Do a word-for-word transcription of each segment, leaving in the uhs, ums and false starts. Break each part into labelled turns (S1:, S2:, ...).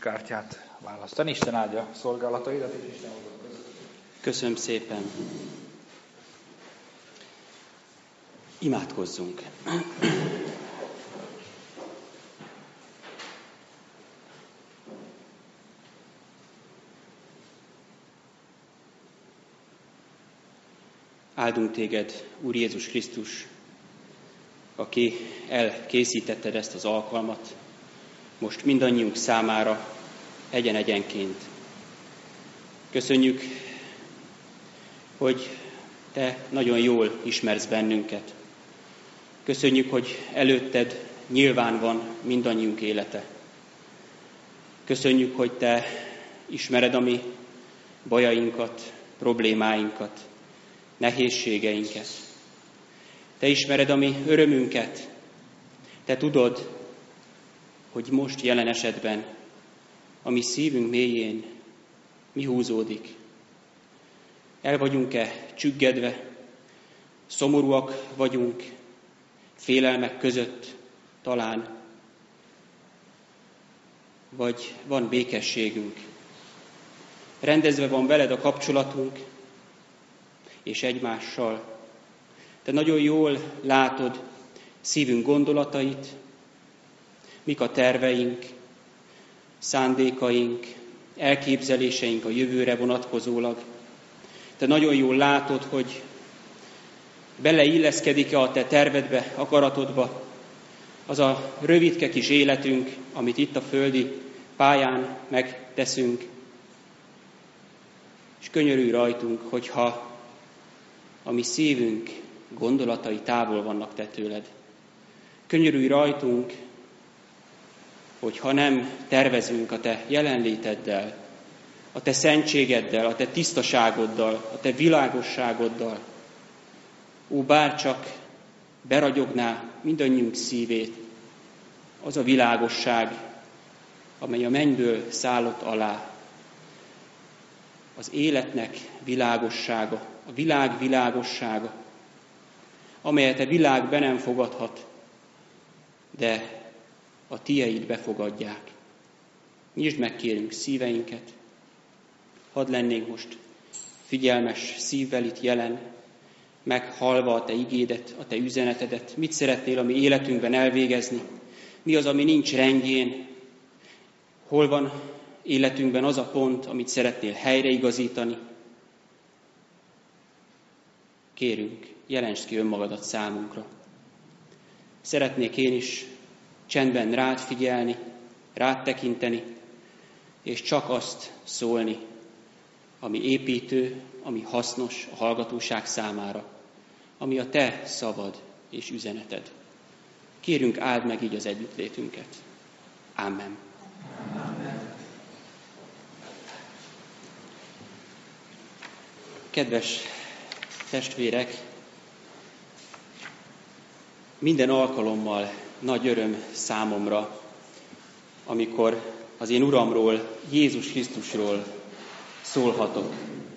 S1: kártyát választani. Isten áldja szolgálataidat, és Isten hozott között.
S2: Köszönöm szépen. Imádkozzunk. Áldunk téged, Úr Jézus Krisztus, aki elkészítetted ezt az alkalmat, most mindannyiunk számára egyen-egyenként. Köszönjük, hogy te nagyon jól ismersz bennünket. Köszönjük, hogy előtted nyilván van mindannyiunk élete. Köszönjük, hogy te ismered a mi bajainkat, problémáinkat, nehézségeinket. Te ismered a mi örömünket. Te tudod, hogy most jelen esetben a mi szívünk mélyén mi húzódik. El vagyunk-e csüggedve, szomorúak vagyunk, félelmek között talán, vagy van békességünk. Rendezve van veled a kapcsolatunk, és egymással. Te nagyon jól látod szívünk gondolatait, mik a terveink, szándékaink, elképzeléseink a jövőre vonatkozólag. Te nagyon jól látod, hogy beleilleszkedik-e a te tervedbe, akaratodba az a rövidke kis életünk, amit itt a földi pályán megteszünk. És könyörülj rajtunk, hogyha a mi szívünk gondolatai távol vannak te tőled. Könyörülj rajtunk, hogy ha nem tervezünk a te jelenléteddel, a te szentségeddel, a te tisztaságoddal, a te világosságoddal, ó, bárcsak beragyogná mindannyiunk szívét az a világosság, amely a mennyből szállott alá. Az életnek világossága, a világ világossága, amelyet a világ be nem fogadhat, de a tieid befogadják. Nyisd meg, kérünk, szíveinket. Hadd lennénk most figyelmes szívvel itt jelen, meghallva a te igédet, a te üzenetedet. Mit szeretnél a mi életünkben elvégezni? Mi az, ami nincs rendjén? Hol van életünkben az a pont, amit szeretnél helyreigazítani? Kérünk, jelensd ki önmagadat számunkra. Szeretnék én is csendben rád figyelni, rád tekinteni, és csak azt szólni, ami építő, ami hasznos a hallgatóság számára, ami a te szavad és üzeneted. Kérünk, áld meg így az együttlétünket. Amen. Amen. Kedves testvérek, minden alkalommal nagy öröm számomra, amikor az én Uramról, Jézus Krisztusról szólhatok.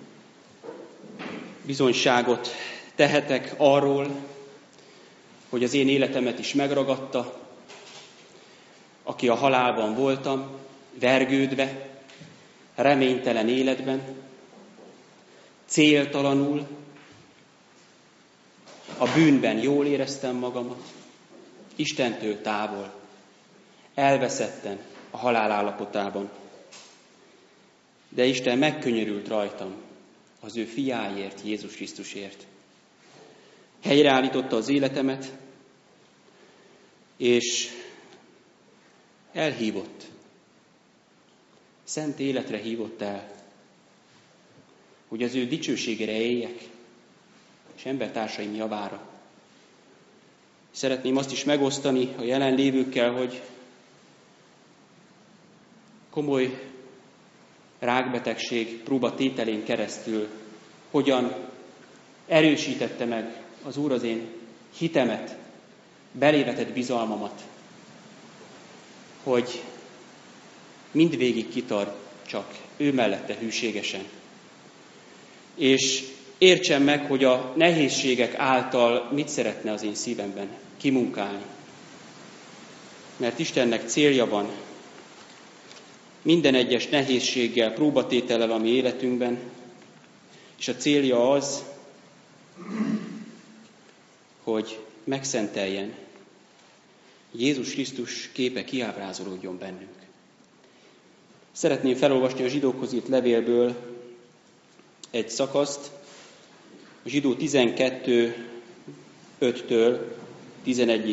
S2: Bizonyságot tehetek arról, hogy az én életemet is megragadta, aki a halálban voltam, vergődve, reménytelen életben, céltalanul, a bűnben jól éreztem magamat, Istentől távol, elveszetten a halál állapotában. De Isten megkönyörült rajtam az ő fiáért, Jézus Krisztusért. Helyreállította az életemet, és elhívott. Szent életre hívott el, hogy az ő dicsőségére éljek, és embertársaim javára. Szeretném azt is megosztani a jelenlévőkkel, hogy komoly rákbetegség próbatételén keresztül hogyan erősítette meg az Úr az én hitemet, belévetett bizalmamat, hogy mindvégig kitartsak ő mellette hűségesen. És értsem meg, hogy a nehézségek által mit szeretne az én szívemben kimunkálni. Mert Istennek célja van minden egyes nehézséggel, próbatétellel a mi életünkben, és a célja az, hogy megszenteljen, Jézus Krisztus képe kiábrázolódjon bennünk. Szeretném felolvasni a zsidókhoz írt levélből egy szakaszt, a Zsidó tizenkettő öttől tizenegyig.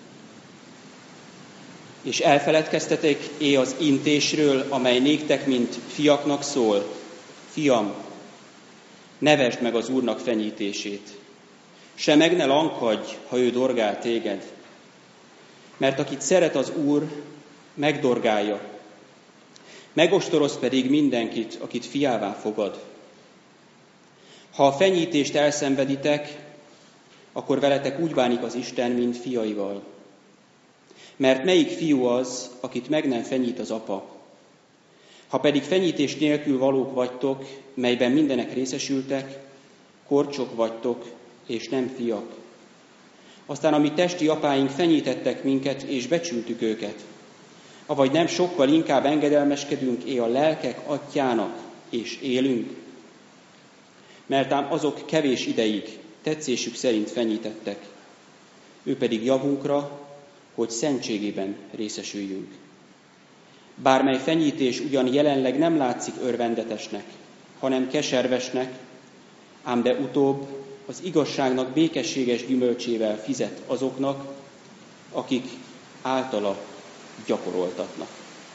S2: És elfeledkeztetek é az intésről, amely néktek, mint fiaknak szól. Fiam, ne vesd meg az Úrnak fenyítését, se meg ne lankadj, ha ő dorgál téged. Mert akit szeret az Úr, megdorgálja. Megostoroz pedig mindenkit, akit fiává fogad. Ha a fenyítést elszenveditek, akkor veletek úgy bánik az Isten, mint fiaival. Mert melyik fiú az, akit meg nem fenyít az apa? Ha pedig fenyítés nélkül valók vagytok, melyben mindenek részesültek, korcsok vagytok, és nem fiak. Aztán a mi testi apáink fenyítettek minket, és becsültük őket. Avagy nem sokkal inkább engedelmeskedünk é a lelkek atyjának, és élünk? Mert ám azok kevés ideig tetszésük szerint fenyítettek, ő pedig javunkra, hogy szentségében részesüljünk. Bármely fenyítés ugyan jelenleg nem látszik örvendetesnek, hanem keservesnek, ám de utóbb az igazságnak békességes gyümölcsével fizet azoknak, akik általa gyakoroltatnak.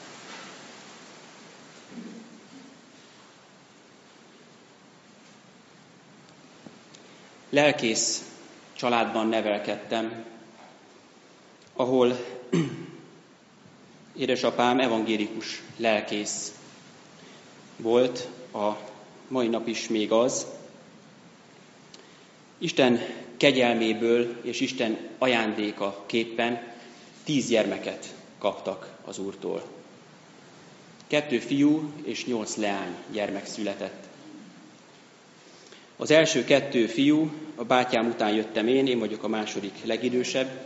S2: Lelkész családban nevelkedtem, ahol édesapám evangélikus lelkész volt, a mai nap is még az. Isten kegyelméből és Isten ajándéka képpen tíz gyermeket kaptak az Úrtól. Kettő fiú és nyolc leány gyermek született. Az első kettő fiú, a bátyám után jöttem én, én vagyok a második legidősebb.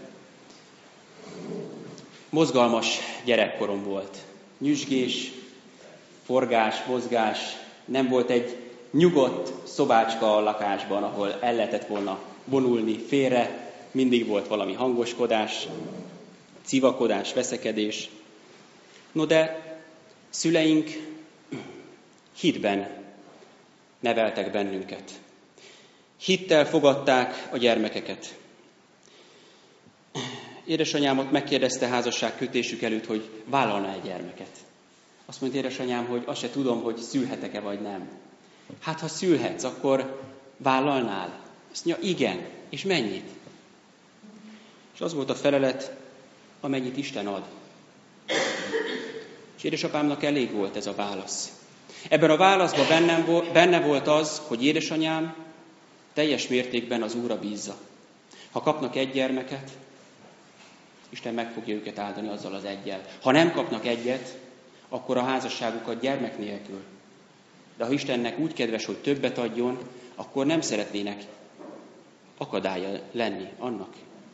S2: Mozgalmas gyerekkorom volt. Nyüzsgés, forgás, mozgás, nem volt egy nyugodt szobácska a lakásban, ahol el lehetett volna vonulni félre, mindig volt valami hangoskodás, civakodás, veszekedés. No de szüleink hitben neveltek bennünket. Hittel fogadták a gyermekeket. Édesanyámat megkérdezte házasságkötésük előtt, hogy vállalna egy gyermeket. Azt mondta édesanyám, hogy azt se tudom, hogy szülhetek-e vagy nem. Hát, ha szülhetsz, akkor vállalnál? Azt mondja, igen. És mennyit? És az volt a felelet, amennyit Isten ad. És édesapámnak elég volt ez a válasz. Ebben a válaszban bennem, benne volt az, hogy édesanyám teljes mértékben az Úrra bízza. Ha kapnak egy gyermeket, Isten meg fogja őket áldani azzal az eggyel. Ha nem kapnak egyet, akkor a házasságukat gyermek nélkül. De ha Istennek úgy kedves, hogy többet adjon, akkor nem szeretnének akadálya lenni annak.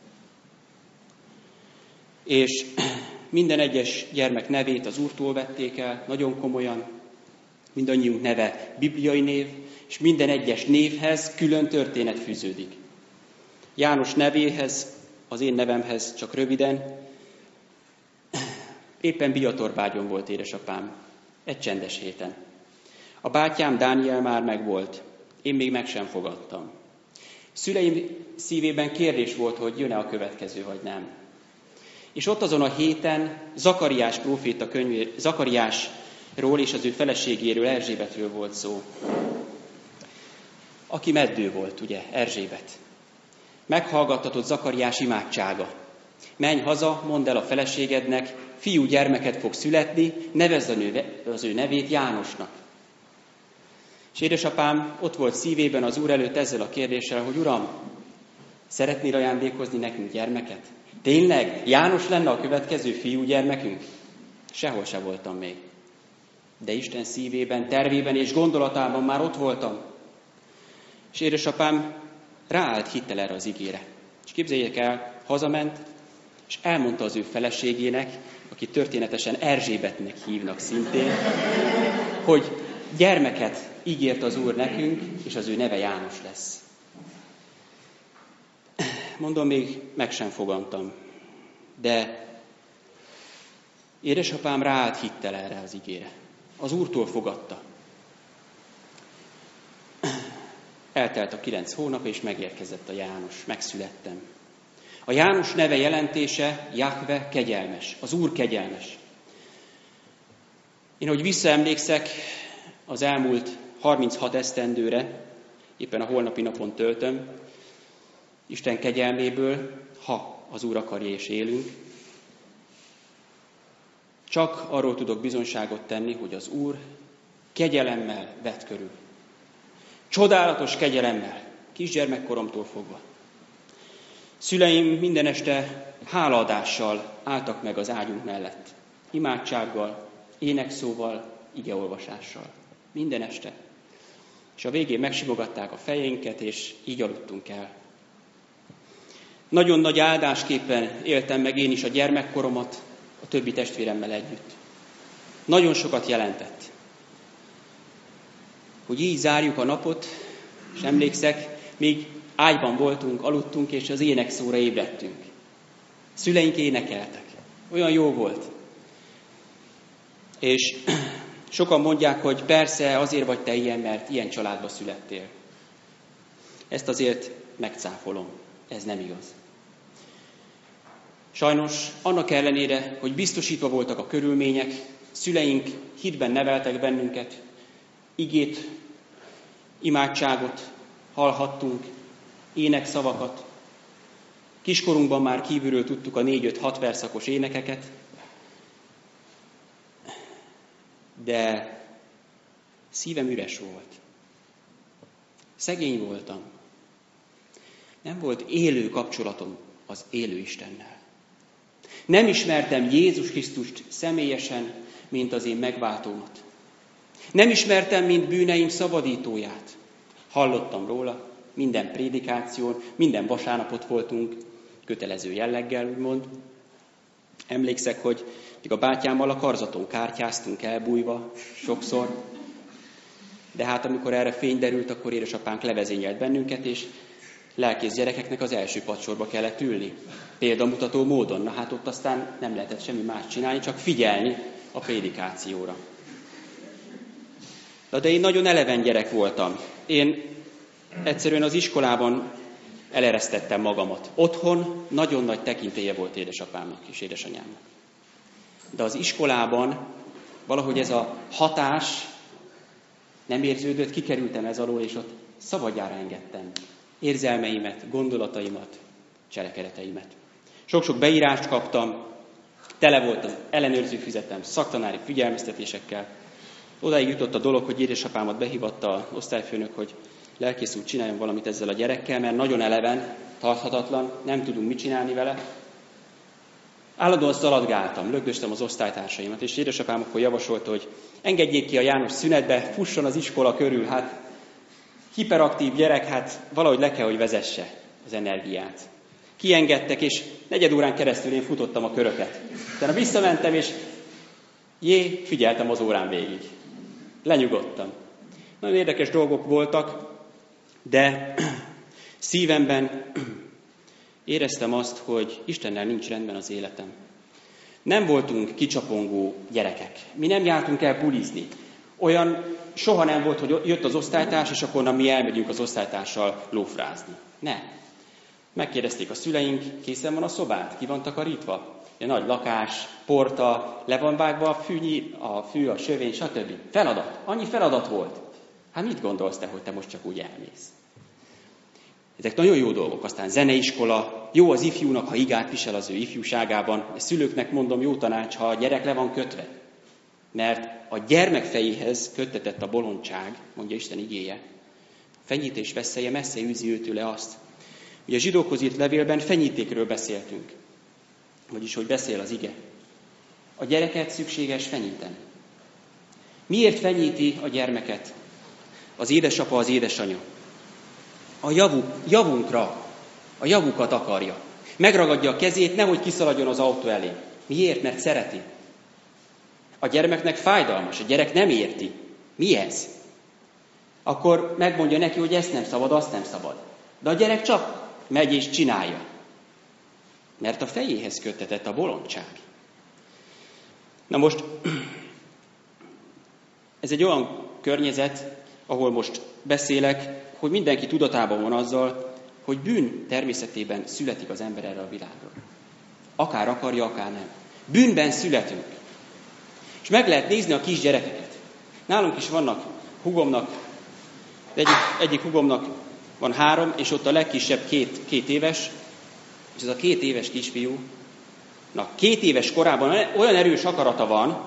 S2: És minden egyes gyermek nevét az Úrtól vették el, nagyon komolyan. Mindannyiunk neve bibliai név, és minden egyes névhez külön történet fűződik. János nevéhez, az én nevemhez csak röviden. Éppen biatorbágyon volt édesapám, egy csendes héten. A bátyám Dániel már megvolt, én még meg sem fogadtam. Szüleim szívében kérdés volt, hogy jön-e a következő, vagy nem. És ott azon a héten Zakariás próféta könyvé, Zakariásról és az ő feleségéről, Erzsébetről volt szó. Aki meddő volt, ugye, Erzsébet. Meghallgattatott Zakariás imádsága. Menj haza, mondd el a feleségednek, fiú gyermeket fog születni, nevezd az ő nevét Jánosnak. És édesapám ott volt szívében az Úr előtt ezzel a kérdéssel, hogy Uram, szeretnél ajándékozni nekünk gyermeket? Tényleg? János lenne a következő fiú gyermekünk? Sehol se voltam még. De Isten szívében, tervében és gondolatában már ott voltam. És édesapám ráállt hittel erre az igére. És képzeljék el, hazament, és elmondta az ő feleségének, akit történetesen Erzsébetnek hívnak szintén, hogy gyermeket ígért az Úr nekünk, és az ő neve János lesz. Mondom, még meg sem fogantam, de édesapám ráállt hittel erre az igére. Az Úrtól fogadta. Eltelt a kilenc hónap, és megérkezett a János. Megszülettem. A János neve jelentése Jahve kegyelmes, az Úr kegyelmes. Én, hogy visszaemlékszek az elmúlt harminchat esztendőre, éppen a holnapi napon töltöm, Isten kegyelméből, ha az Úr akarja és élünk, csak arról tudok bizonyságot tenni, hogy az Úr kegyelemmel vett körül. Csodálatos kegyelemmel, kisgyermekkoromtól fogva. Szüleim minden este hálaadással álltak meg az ágyunk mellett. Imádsággal, énekszóval, igeolvasással. Minden este. És a végén megsimogatták a fejeinket, és így aludtunk el. Nagyon nagy áldásképpen éltem meg én is a gyermekkoromat a többi testvéremmel együtt. Nagyon sokat jelentett. Hogy így zárjuk a napot, és emlékszek, még ágyban voltunk, aludtunk, és az énekszóra ébredtünk. Szüleink énekeltek. Olyan jó volt. És sokan mondják, hogy persze azért vagy te ilyen, mert ilyen családba születtél. Ezt azért megcáfolom. Ez nem igaz. Sajnos annak ellenére, hogy biztosítva voltak a körülmények, szüleink hitben neveltek bennünket, igét, imádságot hallhattunk, énekszavakat. Kiskorunkban már kívülről tudtuk a négy-öt-hat verszakos énekeket, de szívem üres volt. Szegény voltam. Nem volt élő kapcsolatom az élő Istennel. Nem ismertem Jézus Krisztust személyesen, mint az én megváltómat. Nem ismertem, mint bűneim szabadítóját. Hallottam róla minden prédikáción, minden vasárnapot voltunk, kötelező jelleggel, úgymond. Emlékszek, hogy a bátyámmal a karzaton kártyáztunk elbújva sokszor, de hát amikor erre fény derült, akkor édesapánk levezényelt bennünket, és lelkész gyerekeknek az első padsorba kellett ülni. Példamutató módon. Na hát ott aztán nem lehetett semmi más csinálni, csak figyelni a prédikációra. De én nagyon eleven gyerek voltam. Én egyszerűen az iskolában eleresztettem magamat. Otthon nagyon nagy tekintélye volt édesapámnak és édesanyámnak. De az iskolában valahogy ez a hatás nem érződött, kikerültem ez alól, és ott szabadjára engedtem érzelmeimet, gondolataimat, cselekedeteimet. Sok-sok beírást kaptam, tele volt az ellenőrző füzetem szaktanári figyelmeztetésekkel. Odáig jutott a dolog, hogy édesapámat behívatta az osztályfőnök, hogy lelkész úr csináljon valamit ezzel a gyerekkel, mert nagyon eleven, tarthatatlan, nem tudunk mit csinálni vele. Állandóan szaladgáltam, lögdöstem az osztálytársaimat, és édesapám akkor javasolta, hogy engedjék ki a János szünetbe, fusson az iskola körül, hát hiperaktív gyerek, hát valahogy le kell, hogy vezesse az energiát. Kiengedtek, és negyed órán keresztül én futottam a köröket. Utána visszamentem, és jé, figyeltem az órán végig. Lenyugodtam. Nagyon érdekes dolgok voltak, de szívemben éreztem azt, hogy Istennel nincs rendben az életem. Nem voltunk kicsapongó gyerekek. Mi nem jártunk el bulizni. Olyan soha nem volt, hogy jött az osztálytárs, és akkor na, mi elmegyünk az osztálytárssal lófrázni. Nem. Megkérdezték a szüleink, készen van a szobád, ki van takarítva? Egy nagy lakás, porta, le van vágva a fűnyi, a fű, a sövény, stb. Feladat. Annyi feladat volt. Hát mit gondolsz te, hogy te most csak úgy elmész? Ezek nagyon jó dolgok. Aztán zeneiskola, jó az ifjúnak, ha igát visel az ő ifjúságában. A szülőknek mondom, jó tanács, ha a gyerek le van kötve. Mert a gyermek fejéhez köttetett a bolondság, mondja Isten igéje. Fenyítés veszélye messze űzi őtőle azt. Ugye a zsidókhoz írt levélben fenyítékről beszéltünk. Vagyis, hogy beszél az ige. A gyereket szükséges fenyíteni. Miért fenyíti a gyermeket az édesapa, az édesanya? A javuk, javunkra, a javukat akarja. Megragadja a kezét, nehogy kiszaladjon az autó elé. Miért? Mert szereti. A gyermeknek fájdalmas, a gyerek nem érti. Mi ez? Akkor megmondja neki, hogy ezt nem szabad, azt nem szabad. De a gyerek csak megy és csinálja. Mert a fejéhez köttetett a bolondság. Na most, ez egy olyan környezet, ahol most beszélek, hogy mindenki tudatában van azzal, hogy bűn természetében születik az ember erre a világra. Akár akarja, akár nem. Bűnben születünk. És meg lehet nézni a kisgyerekeket. Nálunk is vannak hugomnak, egyik, egyik hugomnak van három, és ott a legkisebb két, két éves, és ez a két éves kisfiúnak két éves korában olyan erős akarata van,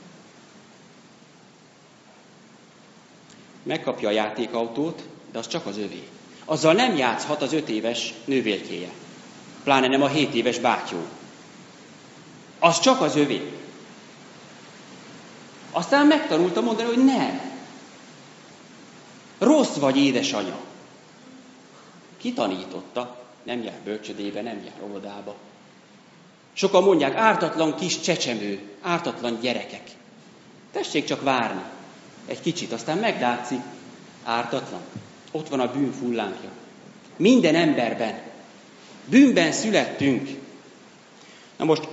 S2: megkapja a játékautót, de az csak az övé. Azzal nem játszhat az öt éves nővérkéje. Pláne nem a hét éves bátyó. Az csak az övé. Aztán megtanulta mondani, hogy nem. Rossz vagy, édesanya. Ki tanította? Nem jár bölcsödébe, nem jár óvodába. Sokan mondják, ártatlan kis csecsemő, ártatlan gyerekek. Tessék csak várni. Egy kicsit, aztán meglátszik, ártatlan. Ott van a bűn fullánkja. Minden emberben. Bűnben születtünk. Na most,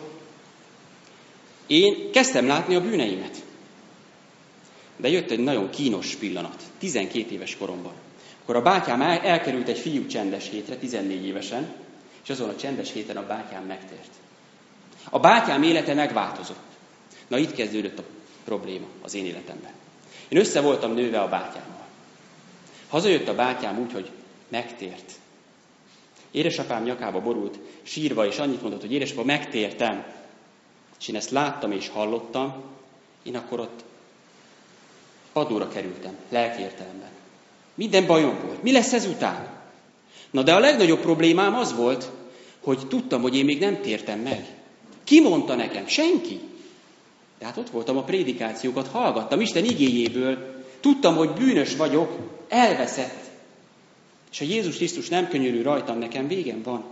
S2: én kezdtem látni a bűneimet. De jött egy nagyon kínos pillanat, tizenkét éves koromban. Akkor a bátyám el, elkerült egy fiú csendes hétre, tizennégy évesen, és azon a csendes héten a bátyám megtért. A bátyám élete megváltozott. Na itt kezdődött a probléma az én életemben. Én össze voltam nőve a bátyámmal. Hazajött a bátyám úgy, hogy megtért. Édesapám nyakába borult, sírva, és annyit mondott, hogy édesapám, megtértem. És én ezt láttam és hallottam, én akkor ott padlóra kerültem, lelkiértelemben. Minden bajom volt. Mi lesz ezután? Na de a legnagyobb problémám az volt, hogy tudtam, hogy én még nem tértem meg. Ki mondta nekem? Senki. De hát ott voltam, a prédikációkat hallgattam, Isten igéjéből. Tudtam, hogy bűnös vagyok, elveszett. És ha Jézus Krisztus nem könyörül rajtam, nekem végem van.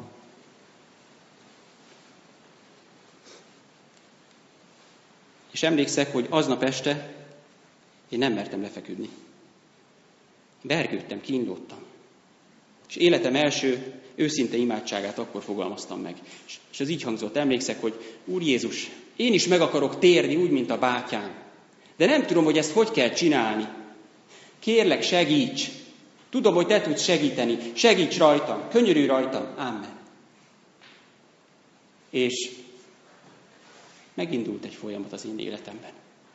S2: És emlékszek, hogy aznap este én nem mertem lefeküdni. Bergődtem, kínlódtam. És életem első őszinte imádságát akkor fogalmaztam meg. És az így hangzott, emlékszek, hogy Úr Jézus, én is meg akarok térni úgy, mint a bátyám. De nem tudom, hogy ezt hogy kell csinálni. Kérlek, segíts! Tudom, hogy te tudsz segíteni. Segíts rajtam, könyörülj rajtam. Amen. És megindult egy folyamat az én életemben.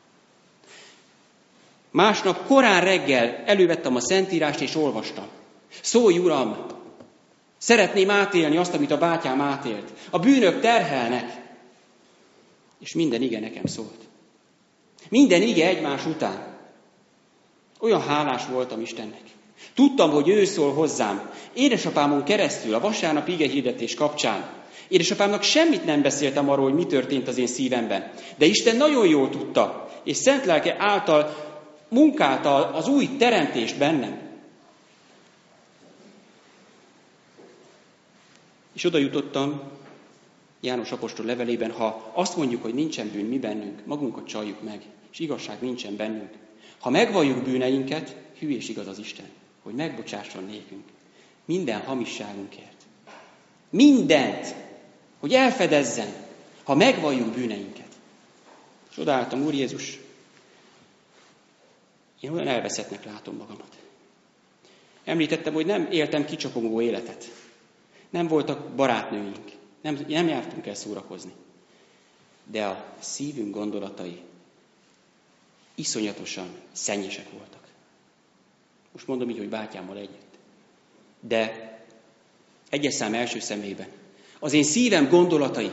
S2: Másnap korán reggel elővettem a Szentírást és olvastam. Szólj, Uram! Szeretném átélni azt, amit a bátyám átélt. A bűnök terhelnek. És minden ige nekem szólt. Minden ige egymás után. Olyan hálás voltam Istennek. Tudtam, hogy ő szól hozzám. Édesapámon keresztül, a vasárnap igehirdetés kapcsán. Édesapámnak semmit nem beszéltem arról, hogy mi történt az én szívemben. De Isten nagyon jól tudta, és szent lelke által munkálta az új teremtést bennem. És oda jutottam János apostol levelében, ha azt mondjuk, hogy nincsen bűn mi bennünk, magunkat csaljuk meg, és igazság nincsen bennünk. Ha megvalljuk bűneinket, hű és igaz az Isten, hogy megbocsásson nékünk minden hamisságunkért. Mindent, hogy elfedezzen, ha megvalljuk bűneinket. És odaálltam, Úr Jézus, én olyan elveszettnek látom magamat. Említettem, hogy nem éltem kicsapongó életet. Nem voltak barátnőink. Nem, nem jártunk el szórakozni. De a szívünk gondolatai iszonyatosan szennyesek voltak. Most mondom így, hogy bátyámmal együtt. De egyes szám első szemében. Az én szívem gondolatai,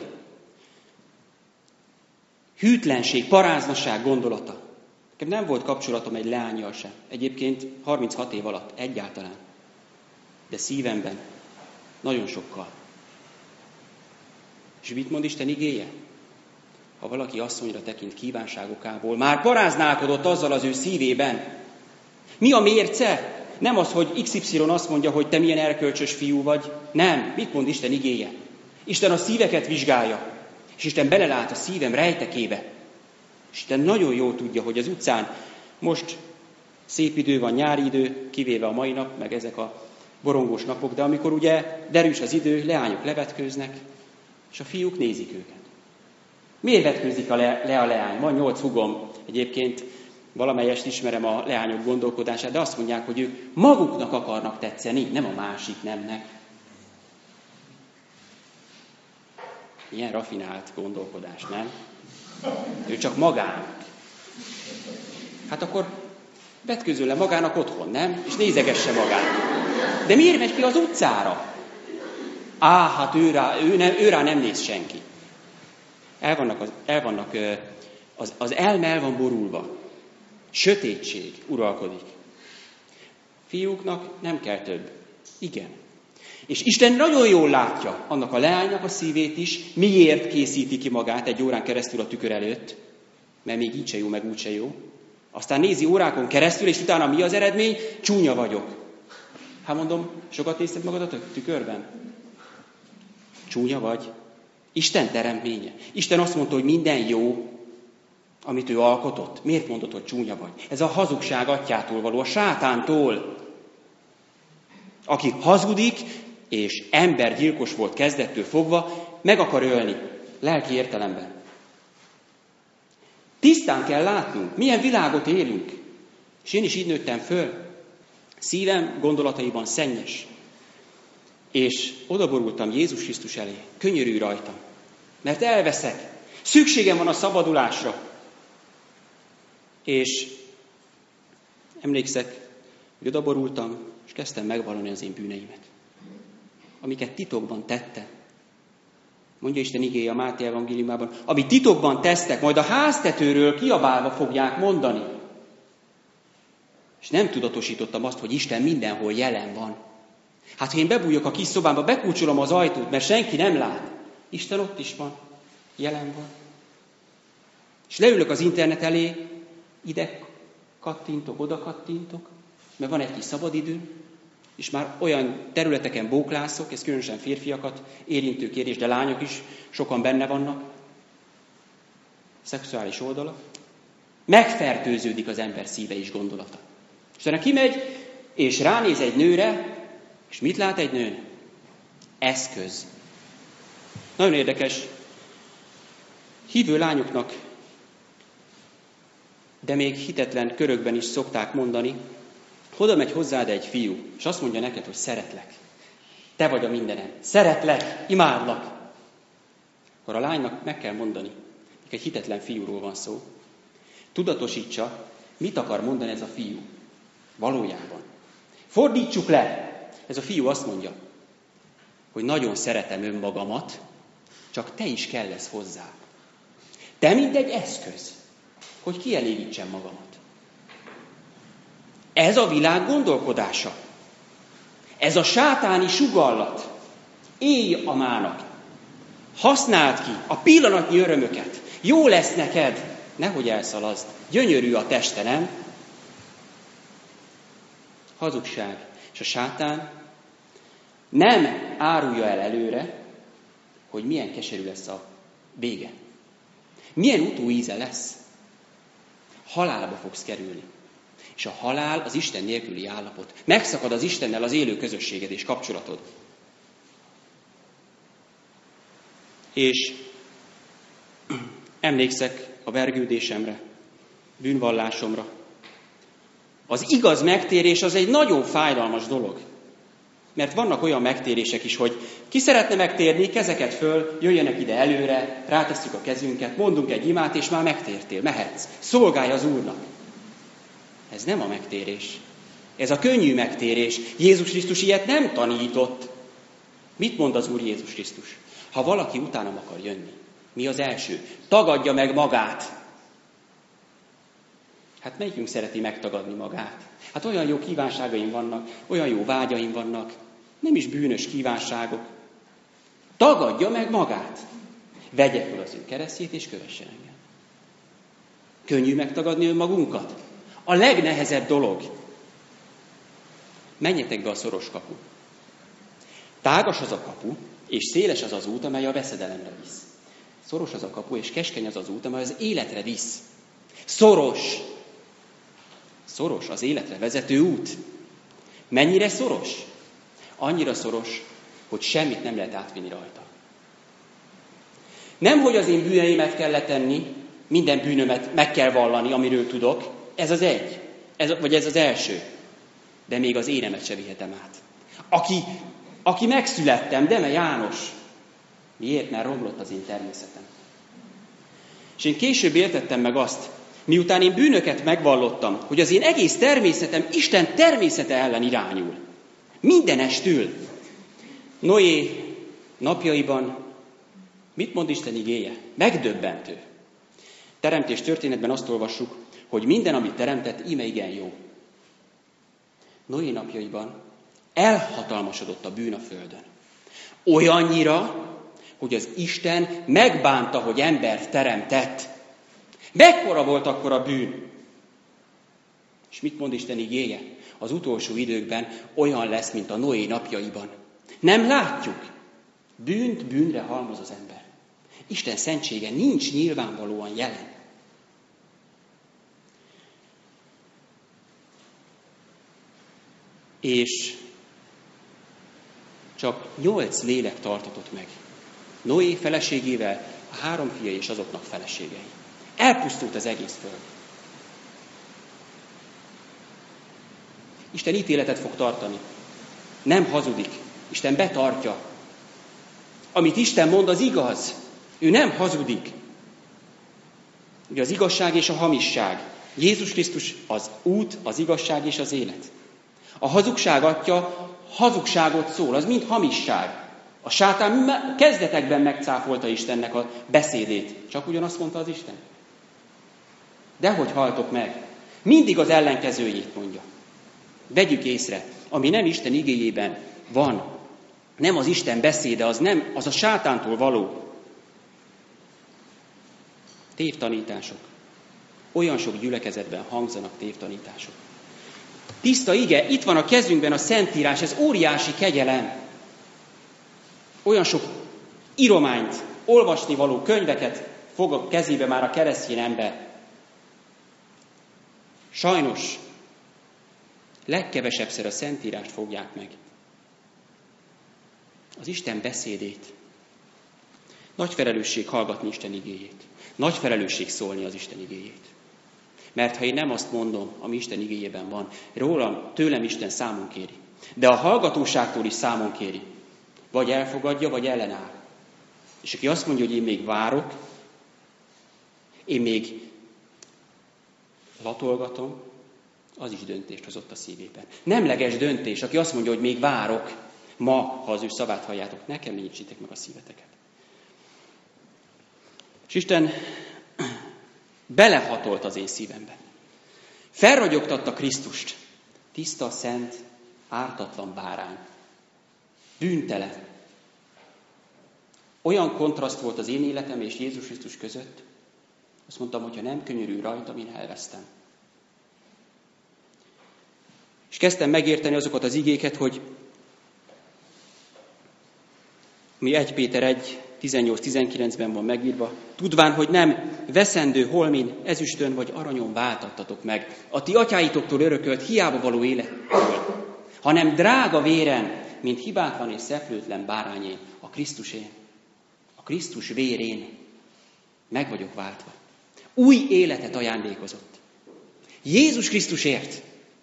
S2: hűtlenség, paráznaság gondolata. Nekem nem volt kapcsolatom egy leánnyal sem. Egyébként harminchat év alatt egyáltalán. De szívemben nagyon sokkal. És mit mond Isten igéje? Ha valaki asszonyra tekint kívánságokából, már paráználkodott azzal az ő szívében. Mi a mérce? Nem az, hogy iksz ipszilon azt mondja, hogy te milyen erkölcsös fiú vagy. Nem. Mit mond Isten igéje? Isten a szíveket vizsgálja. És Isten belelát a szívem rejtekébe. És Isten nagyon jól tudja, hogy az utcán most szép idő van, nyári idő, kivéve a mai nap, meg ezek a borongós napok, de amikor ugye derűs az idő, leányok levetkőznek, és a fiúk nézik őket. Miért vetkőzik a le, le a leány? Van nyolc hugom, egyébként valamelyest ismerem a leányok gondolkodását, de azt mondják, hogy ők maguknak akarnak tetszeni, nem a másik nemnek. Ilyen rafinált gondolkodás, nem? Ő csak magának. Hát akkor vetkőzöl le magának otthon, nem? És nézegesse magát. De miért megy ki az utcára? Á, hát ő rá, ő nem, ő rá nem néz senki. El vannak, az, el vannak az, az elme el van borulva. Sötétség uralkodik. Fiúknak nem kell több. Igen. És Isten nagyon jól látja annak a leánynak a szívét is, miért készíti ki magát egy órán keresztül a tükör előtt, mert még így se jó, meg úgy se jó. Aztán nézi órákon keresztül, és utána mi az eredmény? Csúnya vagyok. Hát mondom, sokat nézted magadat a tükörben? Csúnya vagy. Isten teremtménye. Isten azt mondta, hogy minden jó, amit ő alkotott. Miért mondod, hogy csúnya vagy? Ez a hazugság atyától való, a sátántól. Aki hazudik, és embergyilkos volt kezdettől fogva, meg akar ölni. Lelki értelemben. Tisztán kell látnunk, milyen világot élünk. És én is így nőttem föl. Szívem gondolataiban szennyes. És odaborultam Jézus Krisztus elé. Könyörülj rajtam. Mert elveszek. Szükségem van a szabadulásra. És emlékszek, hogy odaborultam, és kezdtem megvallani az én bűneimet. Amiket titokban tettem. Mondja Isten igéje a Máté evangéliumában. Amit titokban tesztek, majd a háztetőről kiabálva fogják mondani. És nem tudatosítottam azt, hogy Isten mindenhol jelen van. Hát, ha én bebújok a kis szobámba, bekulcsolom az ajtót, mert senki nem lát. Isten ott is van. Jelen van. És leülök az internet elé, ide kattintok, oda kattintok, mert van egy kis szabadidőm, és már olyan területeken bóklászok, ez különösen férfiakat érintő kérdés, de lányok is sokan benne vannak, szexuális oldala, megfertőződik az ember szíve és gondolata. És utána kimegy, és ránéz egy nőre, és mit lát egy nőn? Eszköz. Nagyon érdekes. Hívő lányoknak, de még hitetlen körökben is szokták mondani, oda megy hozzád egy fiú, és azt mondja neked, hogy szeretlek. Te vagy a mindenem. Szeretlek, imádlak. Akkor a lánynak meg kell mondani, hogy egy hitetlen fiúról van szó. Tudatosítsa, mit akar mondani ez a fiú valójában. Fordítsuk le. Ez a fiú azt mondja, hogy nagyon szeretem önmagamat, csak te is kell lesz hozzá. Te mint egy eszköz, hogy kielégítsem magamat. Ez a világ gondolkodása. Ez a sátáni sugallat. Élj a mának. Használd ki a pillanatnyi örömöket. Jó lesz neked. Nehogy elszalazd. Gyönyörű a teste, nem? Hazugság. És a sátán nem árulja el előre, hogy milyen keserű lesz a vége. Milyen utóíze lesz. Halálba fogsz kerülni. És a halál az Isten nélküli állapot. Megszakad az Istennel az élő közösséged és kapcsolatod. És emlékszek a vergődésemre, bűnvallásomra. Az igaz megtérés az egy nagyon fájdalmas dolog. Mert vannak olyan megtérések is, hogy ki szeretne megtérni, kezeket föl, jöjjenek ide előre, rátesszük a kezünket, mondunk egy imát, és már megtértél, mehetsz. Szolgálj az Úrnak. Ez nem a megtérés. Ez a könnyű megtérés. Jézus Krisztus ilyet nem tanított. Mit mond az Úr Jézus Krisztus? Ha valaki utánam akar jönni, mi az első? Tagadja meg magát. Hát melyikünk szereti megtagadni magát? Hát olyan jó kívánságaim vannak, olyan jó vágyaim vannak, nem is bűnös kívánságok. Tagadja meg magát. Vegye fel az ő keresztjét, és kövessen engem. Könnyű megtagadni önmagunkat? A legnehezebb dolog. Menjetek be a szoros kapu. Tágas az a kapu, és széles az az út, amely a veszedelemre visz. Szoros az a kapu, és keskeny az az út, amely az életre visz. Szoros. Szoros az életre vezető út. Mennyire szoros? Annyira szoros, hogy semmit nem lehet átvinni rajta. Nem, hogy az én bűneimet kell letenni, minden bűnömet meg kell vallani, amiről tudok. Ez az egy. Ez, vagy ez az első. De még az énemet se vihetem át. Aki, aki megszülettem, Deme János. Miért? Mert romlott az én természetem. És én később értettem meg azt, miután én bűnöket megvallottam, hogy az én egész természetem Isten természete ellen irányul. Mindenestül. Noé napjaiban mit mond Isten igéje? Megdöbbentő. Teremtés történetben azt olvassuk, hogy minden, amit teremtett, íme igen jó. Noé napjaiban elhatalmasodott a bűn a földön. Olyannyira, hogy az Isten megbánta, hogy embert teremtett. Mekkora volt akkor a bűn? És mit mond Isten igéje? Az utolsó időkben olyan lesz, mint a Noé napjaiban. Nem látjuk. Bűnt bűnre halmoz az ember. Isten szentsége nincs nyilvánvalóan jelen. És csak nyolc lélek tartatott meg. Noé feleségével, a három fia és azoknak feleségei. Elpusztult az egész föld. Isten ítéletet fog tartani. Nem hazudik. Isten betartja. Amit Isten mond, az igaz. Ő nem hazudik. Ugye az igazság és a hamisság. Jézus Krisztus az út, az igazság és az élet. A hazugság atya hazugságot szól, az mind hamisság. A sátán kezdetekben megcáfolta Istennek a beszédét. Csak ugyanazt mondta az Isten. Dehogy haltok meg. Mindig az ellenkezőjét mondja. Vegyük észre, ami nem Isten igéjében van, nem az Isten beszéde, az, nem, az a sátántól való. Tévtanítások. Olyan sok gyülekezetben hangzanak tévtanítások. Tiszta ige, itt van a kezünkben a Szentírás, ez óriási kegyelem. Olyan sok írományt, olvasni való könyveket fog a kezébe már a keresztény ember. Sajnos legkevesebbszer a Szentírást fogják meg. Az Isten beszédét. Nagy felelősség hallgatni Isten igéjét. Nagy felelősség szólni az Isten igéjét. Mert ha én nem azt mondom, ami Isten igéjében van, rólam, tőlem Isten számon kéri. De a hallgatóságtól is számon kéri. Vagy elfogadja, vagy ellenáll. És aki azt mondja, hogy én még várok, én még latolgatom, az is döntést hozott a szívében. Nemleges döntés, aki azt mondja, hogy még várok, ma, ha az ő szavát halljátok, ne keményítsétek meg a szíveteket. És Isten belehatolt az én szívembe. Felragyogtatta Krisztust. Tiszta, szent, ártatlan bárány. Bűntelen. Olyan kontraszt volt az én életem és Jézus Krisztus között, azt mondtam, hogyha nem könyörül rajtam, én elvesztem. És kezdtem megérteni azokat az igéket, hogy mi egy Péter egy tizennyolc tizenkilencben van megírva, tudván, hogy nem veszendő holmin, ezüstön vagy aranyon váltattatok meg a ti atyáitoktól örökölt hiába való élettől, hanem drága véren, mint hibátlan és szeplőtlen bárányén, a Krisztusén, a Krisztus vérén meg vagyok váltva. Új életet ajándékozott. Jézus Krisztusért.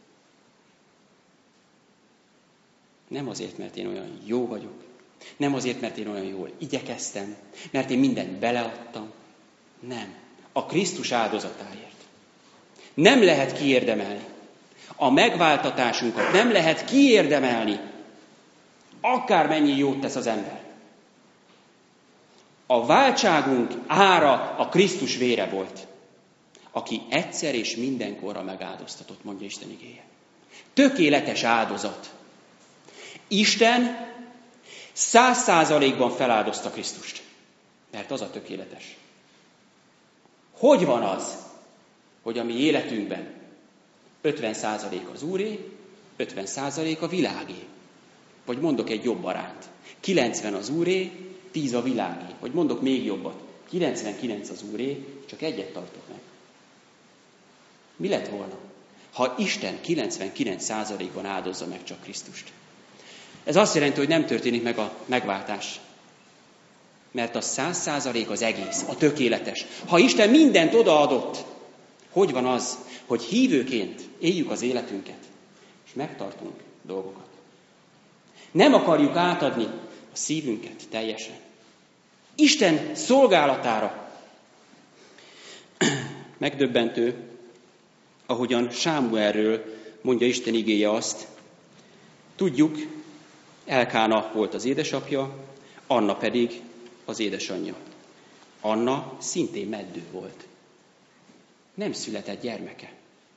S2: Nem azért, mert én olyan jó vagyok. Nem azért, mert én olyan jól igyekeztem, mert én mindent beleadtam. Nem. A Krisztus áldozatáért. Nem lehet kiérdemelni. A megváltatásunkat nem lehet kiérdemelni. Akármennyi jót tesz az ember. A váltságunk ára a Krisztus vére volt, aki egyszer és mindenkorra megáldoztatott, mondja Isten igéje. Tökéletes áldozat. Isten száz százalékban feláldozta Krisztust, mert az a tökéletes. Hogy van az, hogy a mi életünkben ötven százalék az Úré, ötven százalék a világé? Vagy mondok egy jobb arányt. kilencven az Úré, tíz a világé. Vagy mondok még jobbat. kilencvenkilenc az Úré, csak egyet tartok meg. Mi lett volna, ha Isten kilencvenkilenc százalékban áldozza meg csak Krisztust? Ez azt jelenti, hogy nem történik meg a megváltás. Mert a száz százalék az egész, a tökéletes. Ha Isten mindent odaadott, hogy van az, hogy hívőként éljük az életünket, és megtartunk dolgokat? Nem akarjuk átadni a szívünket teljesen. Isten szolgálatára. Megdöbbentő, ahogyan Sámuelről mondja Isten igéje azt, tudjuk, Elkána volt az édesapja, Anna pedig az édesanyja. Anna szintén meddő volt. Nem született gyermeke.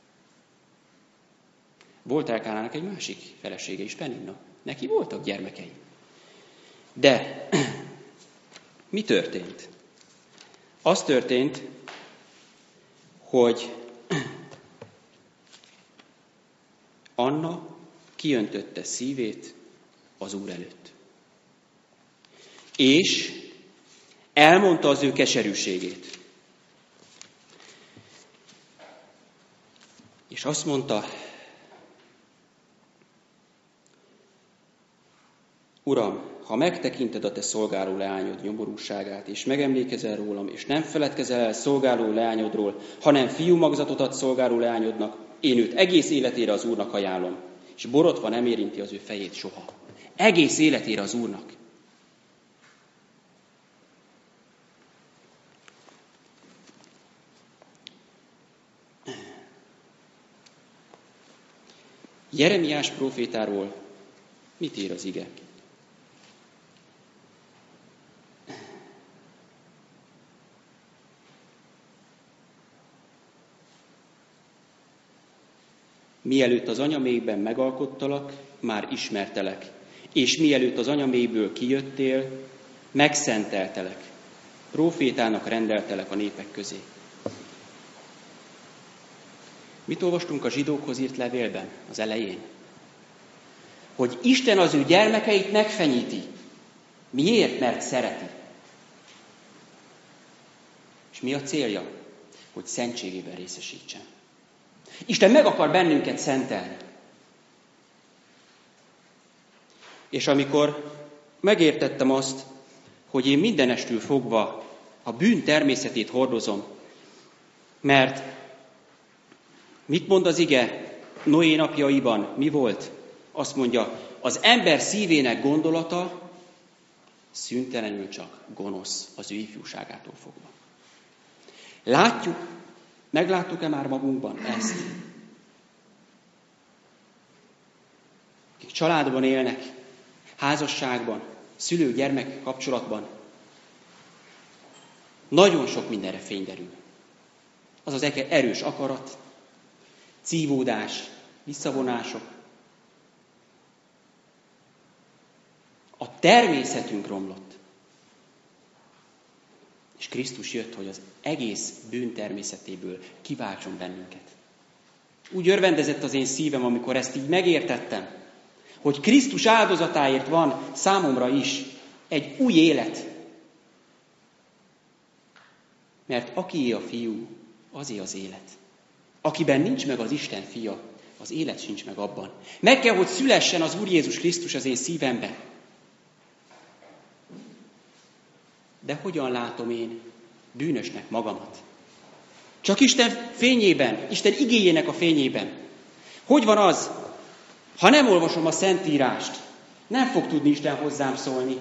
S2: Volt Elkánának egy másik felesége is, Peninna. Neki voltak gyermekei. De mi történt? Az történt, hogy Anna kiöntötte szívét az Úr előtt. És elmondta az ő keserűségét. És azt mondta, Uram, ha megtekinted a te szolgáló leányod nyomorúságát, és megemlékezel rólam, és nem feledkezel el szolgáló leányodról, hanem fiú magzatot ad szolgáló leányodnak, én őt egész életére az Úrnak ajánlom, és borotva nem érinti az ő fejét soha. Egész életére az Úrnak. Jeremiás prófétáról mit ír az ige? Mielőtt az anyamékben megalkottalak, már ismertelek, és mielőtt az anyaméből kijöttél, megszenteltelek, prófétának rendeltelek a népek közé. Mit olvastunk a zsidókhoz írt levélben az elején? Hogy Isten az ő gyermekeit megfenyíti. Miért? Mert szereti. És mi a célja? Hogy szentségében részesítsen. Isten meg akar bennünket szentelni. És amikor megértettem azt, hogy én mindenestül fogva a bűn természetét hordozom, mert mit mond az ige Noé napjaiban? Mi volt? Azt mondja, az ember szívének gondolata szüntelenül csak gonosz az ő ifjúságától fogva. Látjuk, megláttuk-e már magunkban ezt? Akik családban élnek, házasságban, szülő-gyermek kapcsolatban, nagyon sok mindenre fény derül. Az az erős akarat, cívódás, visszavonások. A természetünk romlott. És Krisztus jött, hogy az egész bűn természetéből kiváltson bennünket. Úgy örvendezett az én szívem, amikor ezt így megértettem, hogy Krisztus áldozatáért van számomra is egy új élet. Mert akié a fiú, azé az élet. Akiben nincs meg az Isten fia, az élet sincs meg abban. Meg kell, hogy szülessen az Úr Jézus Krisztus az én szívemben. De hogyan látom én bűnösnek magamat? Csak Isten fényében, Isten igéjének a fényében. Hogy van az, ha nem olvasom a Szentírást, nem fog tudni Isten hozzám szólni.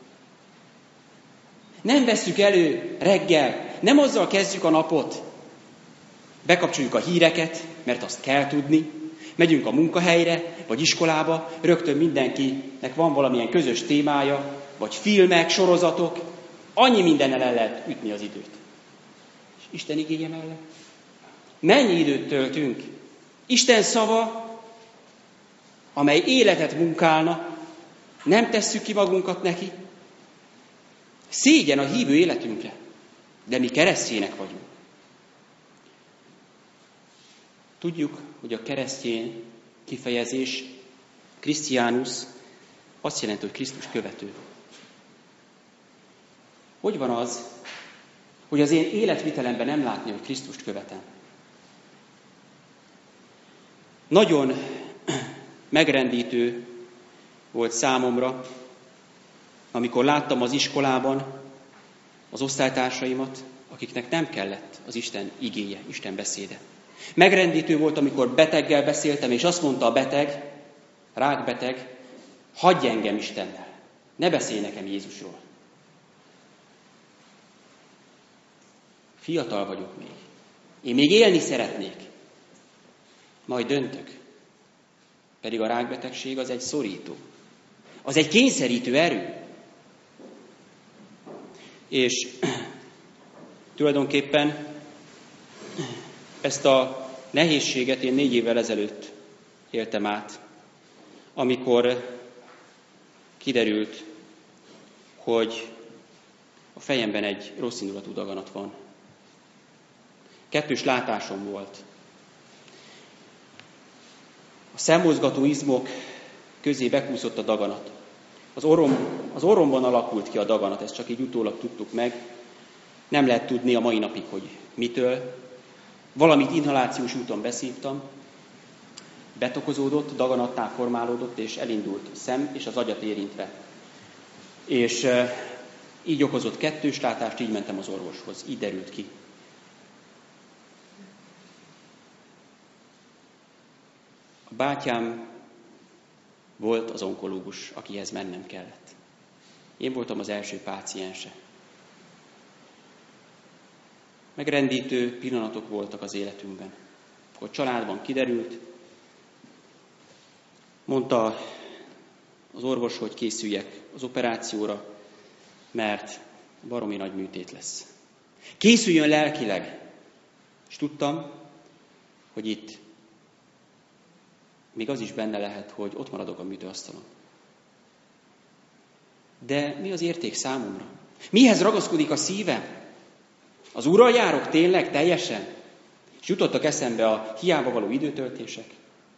S2: Nem vesszük elő reggel, nem azzal kezdjük a napot. Bekapcsoljuk a híreket, mert azt kell tudni. Megyünk a munkahelyre, vagy iskolába, rögtön mindenkinek van valamilyen közös témája, vagy filmek, sorozatok. Annyi mindennel el lehet ütni az időt. És Isten igéje mellett mennyi időt töltünk? Isten szava, amely életet munkálna, nem tesszük ki magunkat neki. Szégyen a hívő életünkre, de mi keresztjének vagyunk. Tudjuk, hogy a keresztjén kifejezés, Christianus, azt jelenti, hogy Krisztus követő. Hogy van az, hogy az én életvitelemben nem látni, hogy Krisztust követem. Nagyon megrendítő volt számomra, amikor láttam az iskolában az osztálytársaimat, akiknek nem kellett az Isten igéje, Isten beszéde. Megrendítő volt, amikor beteggel beszéltem, és azt mondta a beteg, rákbeteg, hagyj engem Istennel, ne beszélj nekem Jézusról. Fiatal vagyok még. Én még élni szeretnék. Majd döntök. Pedig a rákbetegség az egy szorító. Az egy kényszerítő erő. És tulajdonképpen ezt a nehézséget én négy évvel ezelőtt éltem át, amikor kiderült, hogy a fejemben egy rossz indulatú daganat van. Kettős látásom volt. A szemmozgató izmok közé bekúszott a daganat. Az, orrom, az orromban alakult ki a daganat, ezt csak így utólag tudtuk meg. Nem lehet tudni a mai napig, hogy mitől. Valamit inhalációs úton beszívtam, betokozódott, daganattá formálódott, és elindult a szem és az agyat érintve. És e, így okozott kettős látást, így mentem az orvoshoz. Így derült ki. A bátyám volt az onkológus, akihez mennem kellett. Én voltam az első páciense. Megrendítő pillanatok voltak az életünkben. Akkor családban kiderült, mondta az orvos, hogy készüljek az operációra, mert baromi nagy műtét lesz. Készüljön lelkileg. És tudtam, hogy itt még az is benne lehet, hogy ott maradok a műtőasztalon. De mi az érték számomra? Mihez ragaszkodik a szívem? Az Úrral járok tényleg teljesen? És jutottak eszembe a hiába való időtöltések.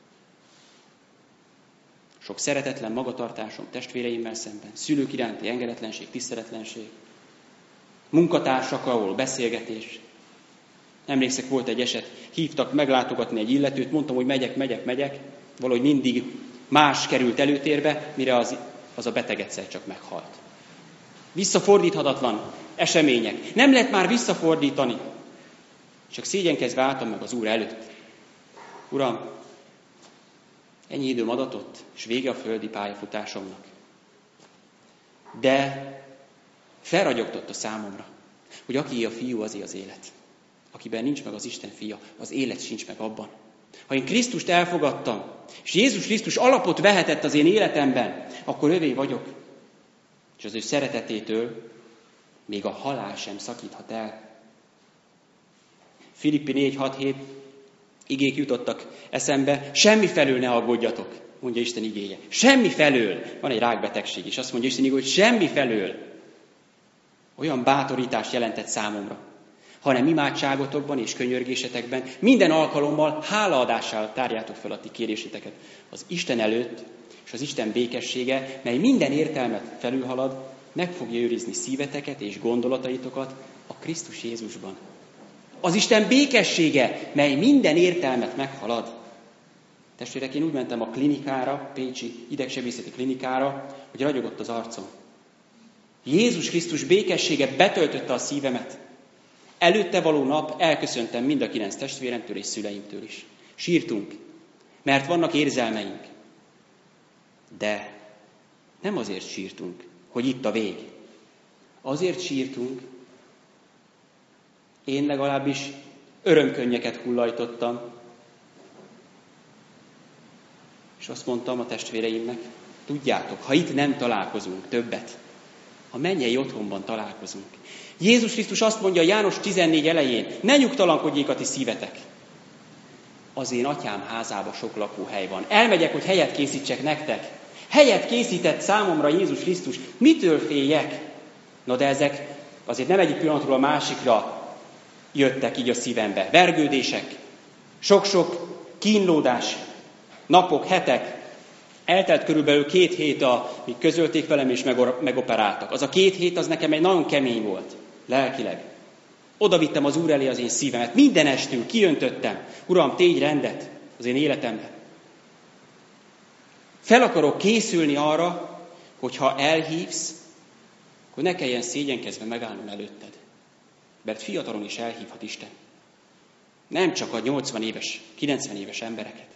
S2: Sok szeretetlen magatartásom testvéreimmel szemben, szülők iránti engedetlenség, tiszteletlenség, munkatársakkal való beszélgetés. Emlékszek, volt egy eset, hívtak meglátogatni egy illetőt, mondtam, hogy megyek, megyek, megyek, valahogy mindig más került előtérbe, mire az, az a beteg egyszer csak meghalt. Visszafordíthatatlan események. Nem lehet már visszafordítani. Csak szégyenkezve álltam meg az Úr előtt. Uram, ennyi időm adatott, és vége a földi pályafutásomnak. De felragyogtott a számomra, hogy aki a fiú, azé az élet. Akiben nincs meg az Isten fia, az élet sincs meg abban. Ha én Krisztust elfogadtam, és Jézus Krisztus alapot vehetett az én életemben, akkor övé vagyok. És az ő szeretetétől még a halál sem szakíthat el. Filippi négy hat hét igék jutottak eszembe. Semmi felől ne aggódjatok, mondja Isten igéje. Semmi felől. Van egy rákbetegség is. Azt mondja Isten igéje, hogy semmi felől. Olyan bátorítást jelentett számomra. Hanem imádságotokban és könyörgésetekben minden alkalommal hálaadással tárjátok fel a ti kéréseteket az Isten előtt, és az Isten békessége, mely minden értelmet felülhalad, meg fogja őrizni szíveteket és gondolataitokat a Krisztus Jézusban. Az Isten békessége, mely minden értelmet meghalad. Testvérek, én úgy mentem a klinikára, Pécsi idegsebészeti klinikára, hogy ragyogott az arcom. Jézus Krisztus békessége betöltötte a szívemet. Előtte való nap elköszöntem mind a kilenc testvéremtől és szüleimtől is. Sírtunk, mert vannak érzelmeink. De nem azért sírtunk, hogy itt a vég. Azért sírtunk, én legalábbis örömkönnyeket hullajtottam, és azt mondtam a testvéreimnek, tudjátok, ha itt nem találkozunk többet, a mennyei otthonban találkozunk. Jézus Krisztus azt mondja János tizennégy elején, ne nyugtalankodjék a ti szívetek. Az én atyám házába sok lakóhely van. Elmegyek, hogy helyet készítsek nektek. Helyet készített számomra Jézus Krisztus. Mitől féljek? Na de ezek azért nem egyik pillanatról a másikra jöttek így a szívembe. Vergődések, sok-sok kínlódás, napok, hetek. Eltelt körülbelül két hét, amíg közölték velem és megoperáltak. Az a két hét az nekem egy nagyon kemény volt, lelkileg. Oda vittem az Úr elé az én szívemet. Minden estül kiöntöttem. Uram, tégy rendet az én életemben. Fel akarok készülni arra, hogy ha elhívsz, akkor ne kelljen szégyenkezve megállnom előtted. Mert fiatalon is elhívhat Isten. Nem csak a nyolcvan éves, kilencven éves embereket.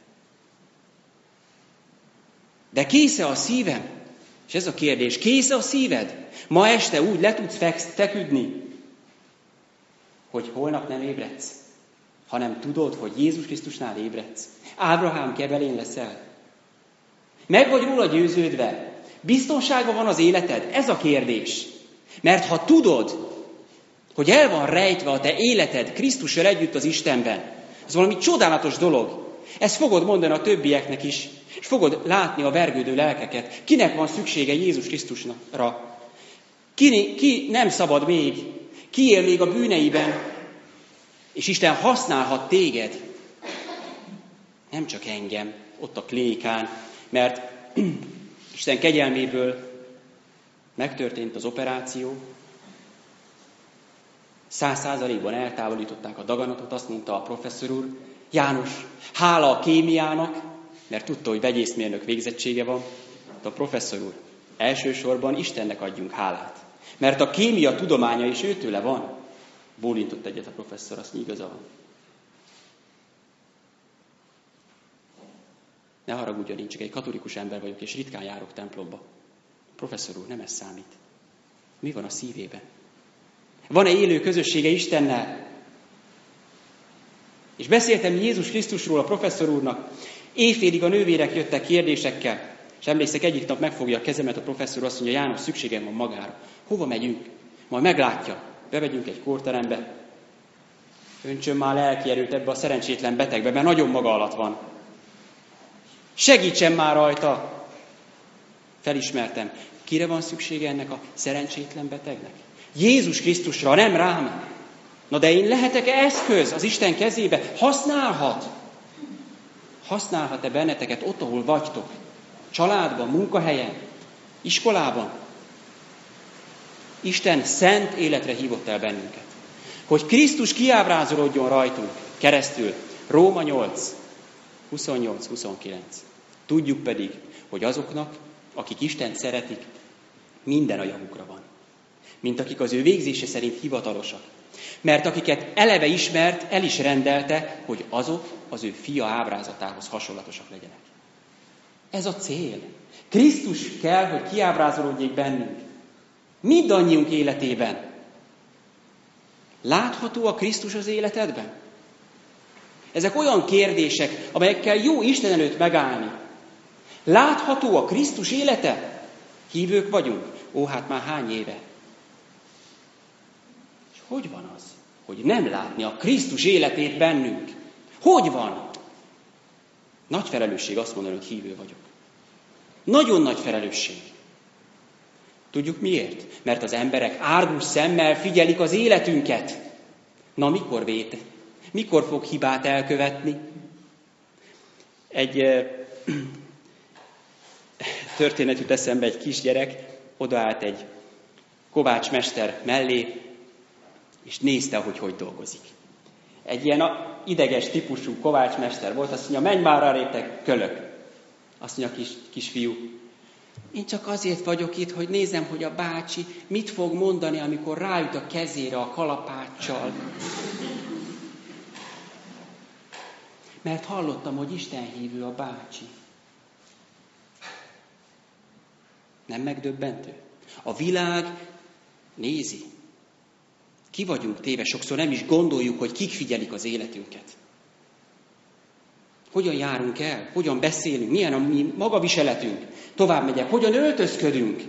S2: De kész-e a szívem? És ez a kérdés, kész-e a szíved? Ma este úgy le tudsz feküdni, hogy holnap nem ébredsz, hanem tudod, hogy Jézus Krisztusnál ébredsz. Ábrahám kebelén leszel. Meg vagy róla győződve. Biztonságban van az életed? Ez a kérdés. Mert ha tudod, hogy el van rejtve a te életed Krisztussal együtt az Istenben, ez valami csodálatos dolog. Ezt fogod mondani a többieknek is, és fogod látni a vergődő lelkeket. Kinek van szüksége Jézus Krisztusra? Ki, ki nem szabad még? Ki él még a bűneiben? És Isten használhat téged. Nem csak engem, ott a klinikán, mert Isten kegyelméből megtörtént az operáció, száz százalékban eltávolították a daganatot, azt mondta a professzor úr, János, hála a kémiának, mert tudta, hogy vegyészmérnök végzettsége van, de a professzor úr, elsősorban Istennek adjunk hálát, mert a kémia tudománya is őtőle van. Bólintott egyet a professzor, azt igaza van. Ne haragudjon, én csak egy katolikus ember vagyok, és ritkán járok templomba. Professzor úr, nem ez számít. Mi van a szívében? Van-e élő közössége Istennel? És beszéltem Jézus Krisztusról a professzor úrnak. Éjfélig a nővérek jöttek kérdésekkel, és emlékszek, egyik nap megfogja a kezemet a professzor, azt mondja, János, szükségem van magára. Hova megyünk? Majd meglátja. Bevegyünk egy kórterembe. Öntsön már lelkierőt ebbe a szerencsétlen betegbe, mert nagyon maga alatt van. Segítsen már rajta! Felismertem. Kire van szüksége ennek a szerencsétlen betegnek? Jézus Krisztusra, nem rám. Na de én lehetek-e eszköz az Isten kezébe? Használhat. Használhat-e benneteket ott, ahol vagytok? Családban, munkahelyen, iskolában? Isten szent életre hívott el bennünket. Hogy Krisztus kiábrázolódjon rajtunk keresztül. Róma nyolc, huszonnyolc huszonkilenc. Tudjuk pedig, hogy azoknak, akik Istent szeretik, minden a javukra van. Mint akik az ő végzése szerint hivatalosak. Mert akiket eleve ismert, el is rendelte, hogy azok az ő fia ábrázatához hasonlatosak legyenek. Ez a cél. Krisztus kell, hogy kiábrázolódjék bennünk. Mindannyiunk életében. Látható a Krisztus az életedben? Ezek olyan kérdések, amelyekkel jó Isten előtt megállni. Látható a Krisztus élete? Hívők vagyunk? Ó, hát már hány éve? És hogy van az, hogy nem látni a Krisztus életét bennünk? Hogy van? Nagy felelősség azt mondani, hogy hívő vagyok. Nagyon nagy felelősség. Tudjuk miért? Mert az emberek árgus szemmel figyelik az életünket. Na, mikor vét? Mikor fog hibát elkövetni? Egy eh, történet jut eszembe, egy kisgyerek odaállt egy kovácsmester mellé, és nézte, hogy hogy dolgozik. Egy ilyen ideges típusú kovácsmester volt, azt mondja, menj már arrébb, kölök. Azt mondja a kis, kisfiú, én csak azért vagyok itt, hogy nézem, hogy a bácsi mit fog mondani, amikor rájut a kezére a kalapáccsal. Mert hallottam, hogy Isten hívő a bácsi. Nem megdöbbentő? A világ nézi. Ki vagyunk téve, sokszor nem is gondoljuk, hogy kik figyelik az életünket. Hogyan járunk el? Hogyan beszélünk? Milyen a mi magaviseletünk? Tovább megyek. Hogyan öltözködünk?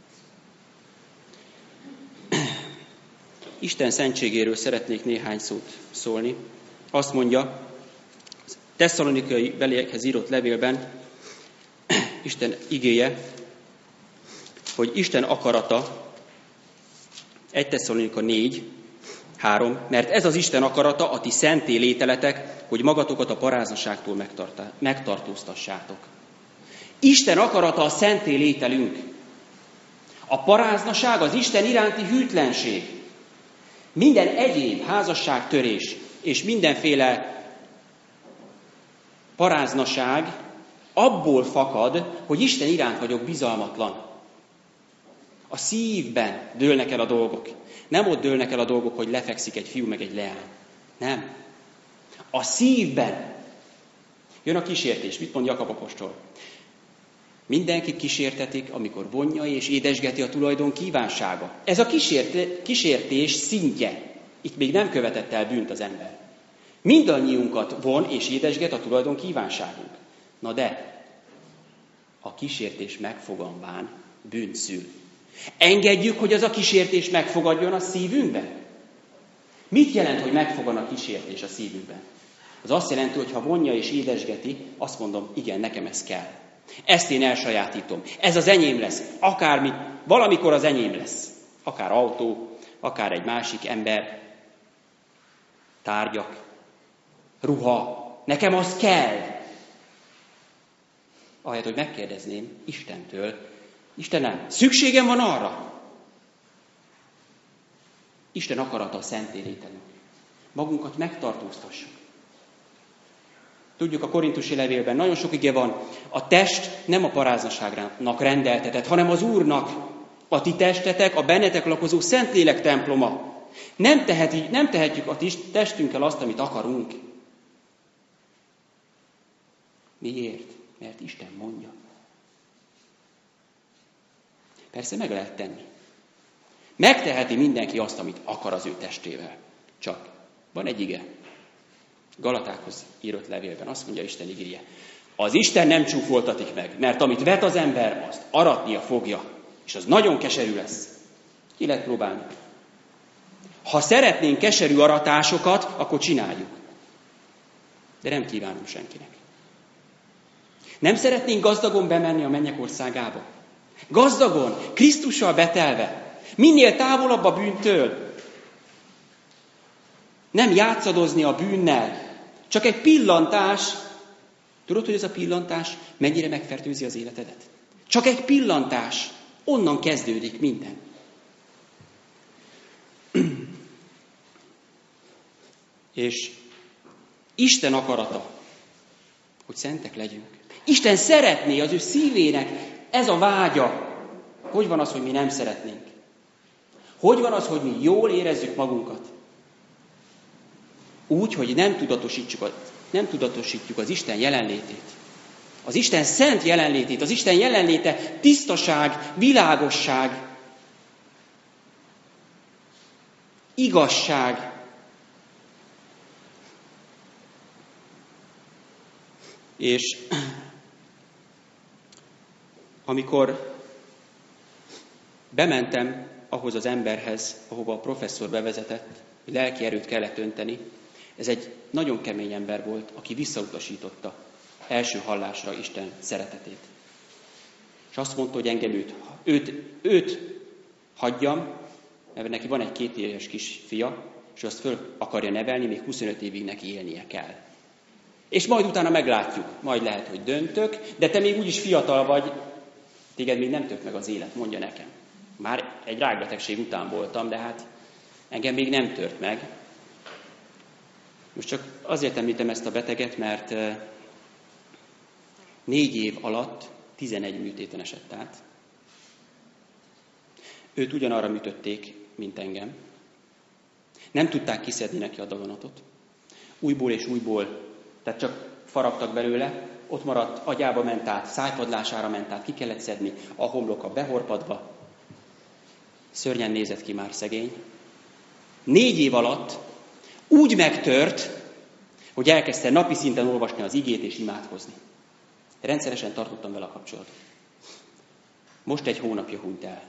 S2: Isten szentségéről szeretnék néhány szót szólni. Azt mondja, Tesszalonikai beliekhez írott levélben, Isten igéje, hogy Isten akarata, egy Tesszalonika négy, három, mert ez az Isten akarata, a ti szenté lételetek, hogy magatokat a paráznaságtól megtartóztassátok. Isten akarata a szenté lételünk. A paráznaság az Isten iránti hűtlenség. Minden egyéb házasságtörés és mindenféle paráznaság abból fakad, hogy Isten iránt vagyok bizalmatlan. A szívben dőlnek el a dolgok. Nem ott dőlnek el a dolgok, hogy lefekszik egy fiú meg egy leány. Nem. A szívben jön a kísértés. Mit mond Jakab apostol? Mindenkit kísértetik, amikor vonja és édesgeti a tulajdon kívánsága. Ez a kísért, kísértés szintje. Itt még nem követett el bűnt az ember. Mindannyiunkat von és édesget a tulajdon kívánságunk. Na de, a kísértés megfoganván bűnt szül. Engedjük, hogy az a kísértés megfogadjon a szívünkben? Mit jelent, hogy megfogan a kísértés a szívünkben? Az azt jelenti, hogy ha vonja és édesgeti, azt mondom, igen, nekem ez kell. Ezt én elsajátítom. Ez az enyém lesz. Akármi, valamikor az enyém lesz. Akár autó, akár egy másik ember, tárgyak, ruha. Nekem az kell. Ahelyett, hogy megkérdezném Istentől, Istenem, szükségem van arra? Isten akarata a szentélyételünk. Magunkat megtartóztassuk. Tudjuk, a korintusi levélben nagyon sok ige van, a test nem a paráznaságnak rendeltetett, hanem az Úrnak. A ti testetek, a bennetek lakozó Szentlélek temploma. Nem, teheti, nem tehetjük a testünkkel azt, amit akarunk. Miért? Mert Isten mondja. Persze meg lehet tenni. Megteheti mindenki azt, amit akar az ő testével. Csak van egy ige. Galatákhoz írott levélben azt mondja Isten igéje. Az Isten nem csúfoltatik meg, mert amit vet az ember, azt aratnia fogja. És az nagyon keserű lesz. Ki lehet próbálni? Ha szeretnénk keserű aratásokat, akkor csináljuk. De nem kívánom senkinek. Nem szeretnénk gazdagon bemenni a mennyek országába? Gazdagon, Krisztussal betelve, minél távolabb a bűntől. Nem játszadozni a bűnnel, csak egy pillantás. Tudod, hogy ez a pillantás mennyire megfertőzi az életedet? Csak egy pillantás, onnan kezdődik minden. És Isten akarata, hogy szentek legyünk. Isten szeretné, az ő szívének ez a vágya. Hogy van az, hogy mi nem szeretnénk? Hogy van az, hogy mi jól érezzük magunkat? Úgy, hogy nem tudatosítjuk, a, nem tudatosítjuk az Isten jelenlétét. Az Isten szent jelenlétét, az Isten jelenléte tisztaság, világosság, igazság. És amikor bementem ahhoz az emberhez, ahova a professzor bevezetett, hogy lelki erőt kellett önteni, ez egy nagyon kemény ember volt, aki visszautasította első hallásra Isten szeretetét. És azt mondta, hogy engem őt, őt, őt hagyjam, mert neki van egy két éves kis fia, és azt föl akarja nevelni, még huszonöt évig neki élnie kell. És majd utána meglátjuk, majd lehet, hogy döntök, de te még úgyis fiatal vagy, téged még nem tört meg az élet, mondja nekem. Már egy rákbetegség után voltam, de hát engem még nem tört meg. Most csak azért említem ezt a beteget, mert négy év alatt tizenegy műtéten esett át. Őt ugyanarra műtötték, mint engem. Nem tudták kiszedni neki a daganatot. Újból és újból, tehát csak faragtak belőle, ott maradt, agyába ment át, szájpadlására ment át, ki kellett szedni, a homloka behorpadva. Szörnyen nézett ki már szegény. Négy év alatt úgy megtört, hogy elkezdte napi szinten olvasni az igét és imádkozni. Rendszeresen tartottam vele a kapcsolatot. Most egy hónapja hunyt el.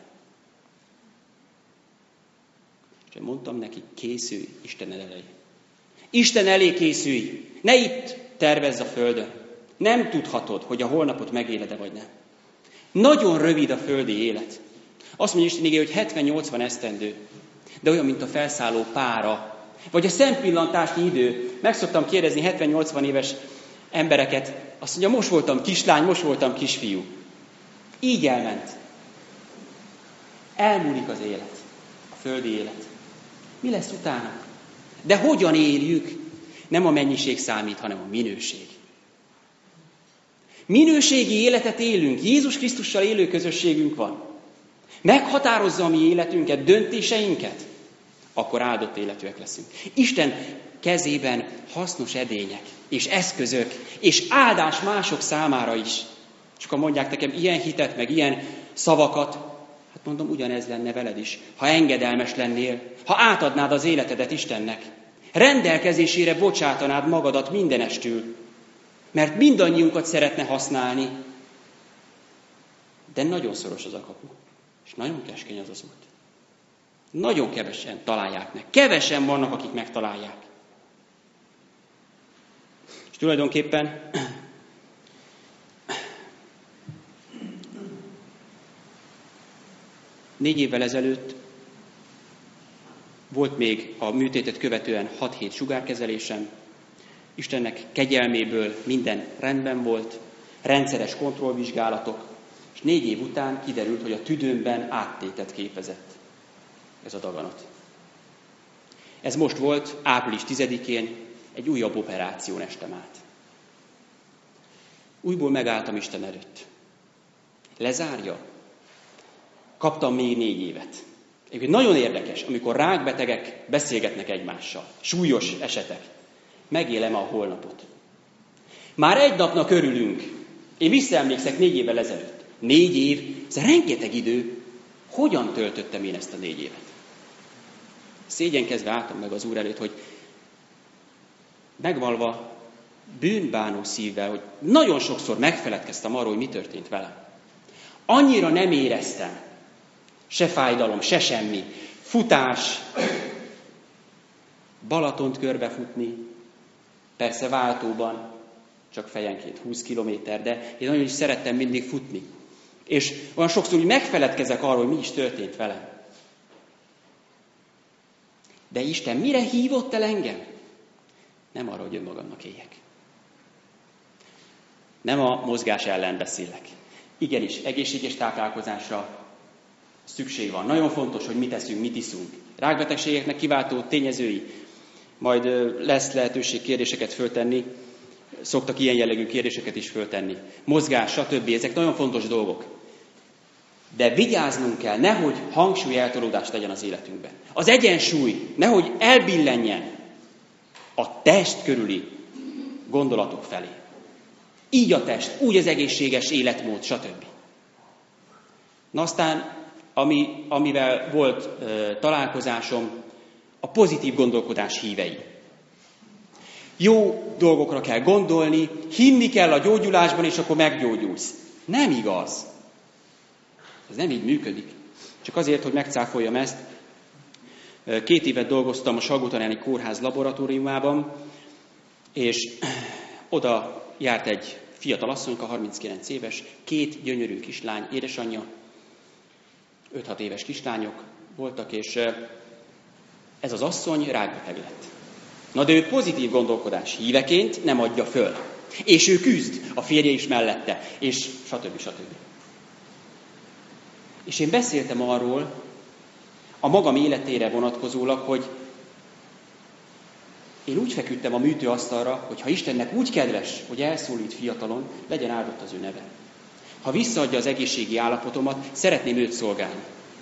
S2: És mondtam neki, készülj Isten elé. Isten elé készülj! Ne itt tervezz a földön. Nem tudhatod, hogy a holnapot megéled-e vagy nem. Nagyon rövid a földi élet. Azt mondja Isten igéje, hogy hetven-nyolcvan esztendő, de olyan, mint a felszálló pára, vagy a szempillantásnyi idő. Meg szoktam kérdezni hetven-nyolcvan éves embereket, azt mondja, most voltam kislány, most voltam kisfiú. Így elment. Elmúlik az élet, a földi élet. Mi lesz utána? De hogyan éljük? Nem a mennyiség számít, hanem a minőség. Minőségi életet élünk, Jézus Krisztussal élő közösségünk van. Meghatározza a mi életünket, döntéseinket, akkor áldott életűek leszünk. Isten kezében hasznos edények, és eszközök, és áldás mások számára is. És akkor mondják nekem ilyen hitet, meg ilyen szavakat, hát mondom, ugyanez lenne veled is, ha engedelmes lennél, ha átadnád az életedet Istennek, rendelkezésére bocsátanád magadat mindenestül, mert mindannyiunkat szeretne használni, de nagyon szoros az a kapu, és nagyon keskeny az az út. Nagyon kevesen találják meg. Kevesen vannak, akik megtalálják. És tulajdonképpen négy évvel ezelőtt volt még a műtétet követően hat hét sugárkezelésem. Istennek kegyelméből minden rendben volt, rendszeres kontrollvizsgálatok, és négy év után kiderült, hogy a tüdőmben áttétet képezett ez a daganat. Ez most volt, április tizedikén, egy újabb operáción estem át. Újból megálltam Isten előtt. Lezárja. Kaptam még négy évet. Egyébként nagyon érdekes, amikor rákbetegek beszélgetnek egymással. Súlyos esetek. Megélem a holnapot. Már egy napnak örülünk. Én visszaemlékszek négy évvel ezelőtt. Négy év, ez rengeteg idő. Hogyan töltöttem én ezt a négy évet? Szégyenkezve álltam meg az Úr előtt, hogy megvalva bűnbánó szívvel, hogy nagyon sokszor megfeledkeztem arról, hogy mi történt velem. Annyira nem éreztem, se fájdalom, se semmi. Futás, Balatont körbefutni, persze váltóban, csak fejenként húsz kilométer, de én nagyon is szerettem mindig futni. És olyan sokszor úgy megfeledkezek arról, hogy mi is történt velem. De Isten mire hívott el engem? Nem arra, hogy önmagamnak éljek. Nem a mozgás ellen beszélek. Igenis, egészséges táplálkozásra szükség van. Nagyon fontos, hogy mit teszünk, mit iszunk. Rákbetegségeknek kiváltó tényezői. Majd lesz lehetőség kérdéseket föltenni. Szoktak ilyen jellegű kérdéseket is föltenni. Mozgás, stb. Ezek nagyon fontos dolgok. De vigyáznunk kell, nehogy hangsúly eltolódás legyen az életünkben. Az egyensúly, nehogy elbillenjen a test körüli gondolatok felé. Így a test, úgy az egészséges életmód, stb. Na aztán, ami, amivel volt e, találkozásom, a pozitív gondolkodás hívei. Jó dolgokra kell gondolni, hinni kell a gyógyulásban, és akkor meggyógyulsz. Nem igaz. Ez nem így működik. Csak azért, hogy megcáfoljam ezt, két évet dolgoztam a Salgótarjáni Kórház laboratóriumában, és oda járt egy fiatal asszonyka, harminckilenc éves, két gyönyörű kislány, édesanyja, öt-hat éves kislányok voltak, és ez az asszony rákbeteg lett. Na de ő pozitív gondolkodás híveként nem adja föl. És ő küzd, a férje is mellette, és stb. stb. És én beszéltem arról, a magam életére vonatkozólag, hogy én úgy feküdtem a műtőasztalra, hogy ha Istennek úgy kedves, hogy elszólít fiatalon, legyen áldott az ő neve. Ha visszaadja az egészségi állapotomat, szeretném őt szolgálni.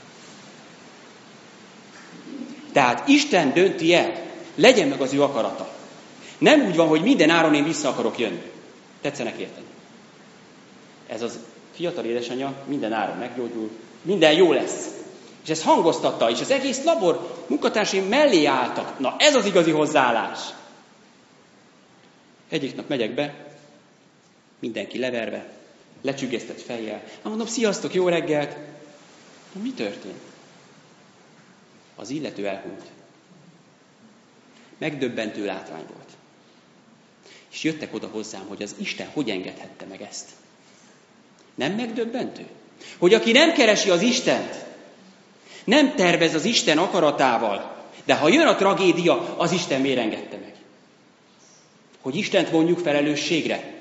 S2: Tehát Isten dönti el, legyen meg az ő akarata. Nem úgy van, hogy minden áron én vissza akarok jönni. Tetszenek érteni. Ez az fiatal édesanyja minden áron meggyógyul, minden jó lesz. És ezt hangoztatta, és az egész labor munkatársaim mellé álltak. Na ez az igazi hozzáállás. Egyik nap megyek be, mindenki leverve, lecsüggesztett fejjel. Na mondom, sziasztok, jó reggelt! Na, mi történt? Az illető elhunyt. Megdöbbentő látvány volt. És jöttek oda hozzám, hogy az Isten hogy engedhette meg ezt. Nem megdöbbentő? Hogy aki nem keresi az Istent, nem tervez az Isten akaratával, de ha jön a tragédia, az Isten miért engedte meg? Hogy Istent vonjuk felelősségre.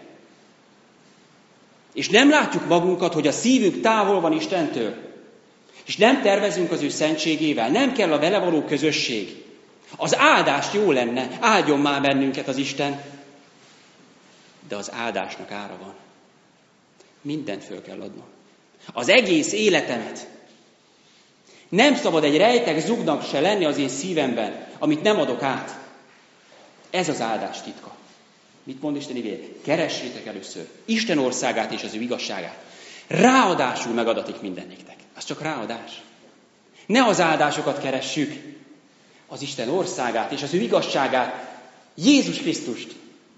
S2: És nem látjuk magunkat, hogy a szívünk távol van Istentől. És nem tervezünk az ő szentségével. Nem kell a vele való közösség. Az áldás jó lenne, áldjon már bennünket az Isten, de az áldásnak ára van. Mindent föl kell adnom. Az egész életemet. Nem szabad egy rejtek zugnak se lenni az én szívemben, amit nem adok át. Ez az áldás titka. Mit mond Isten igéje? Keressétek először Isten országát és az ő igazságát. Ráadásul megadatik minden néktek. Az csak ráadás. Ne az áldásokat keressük, az Isten országát és az ő igazságát, Jézus Krisztust.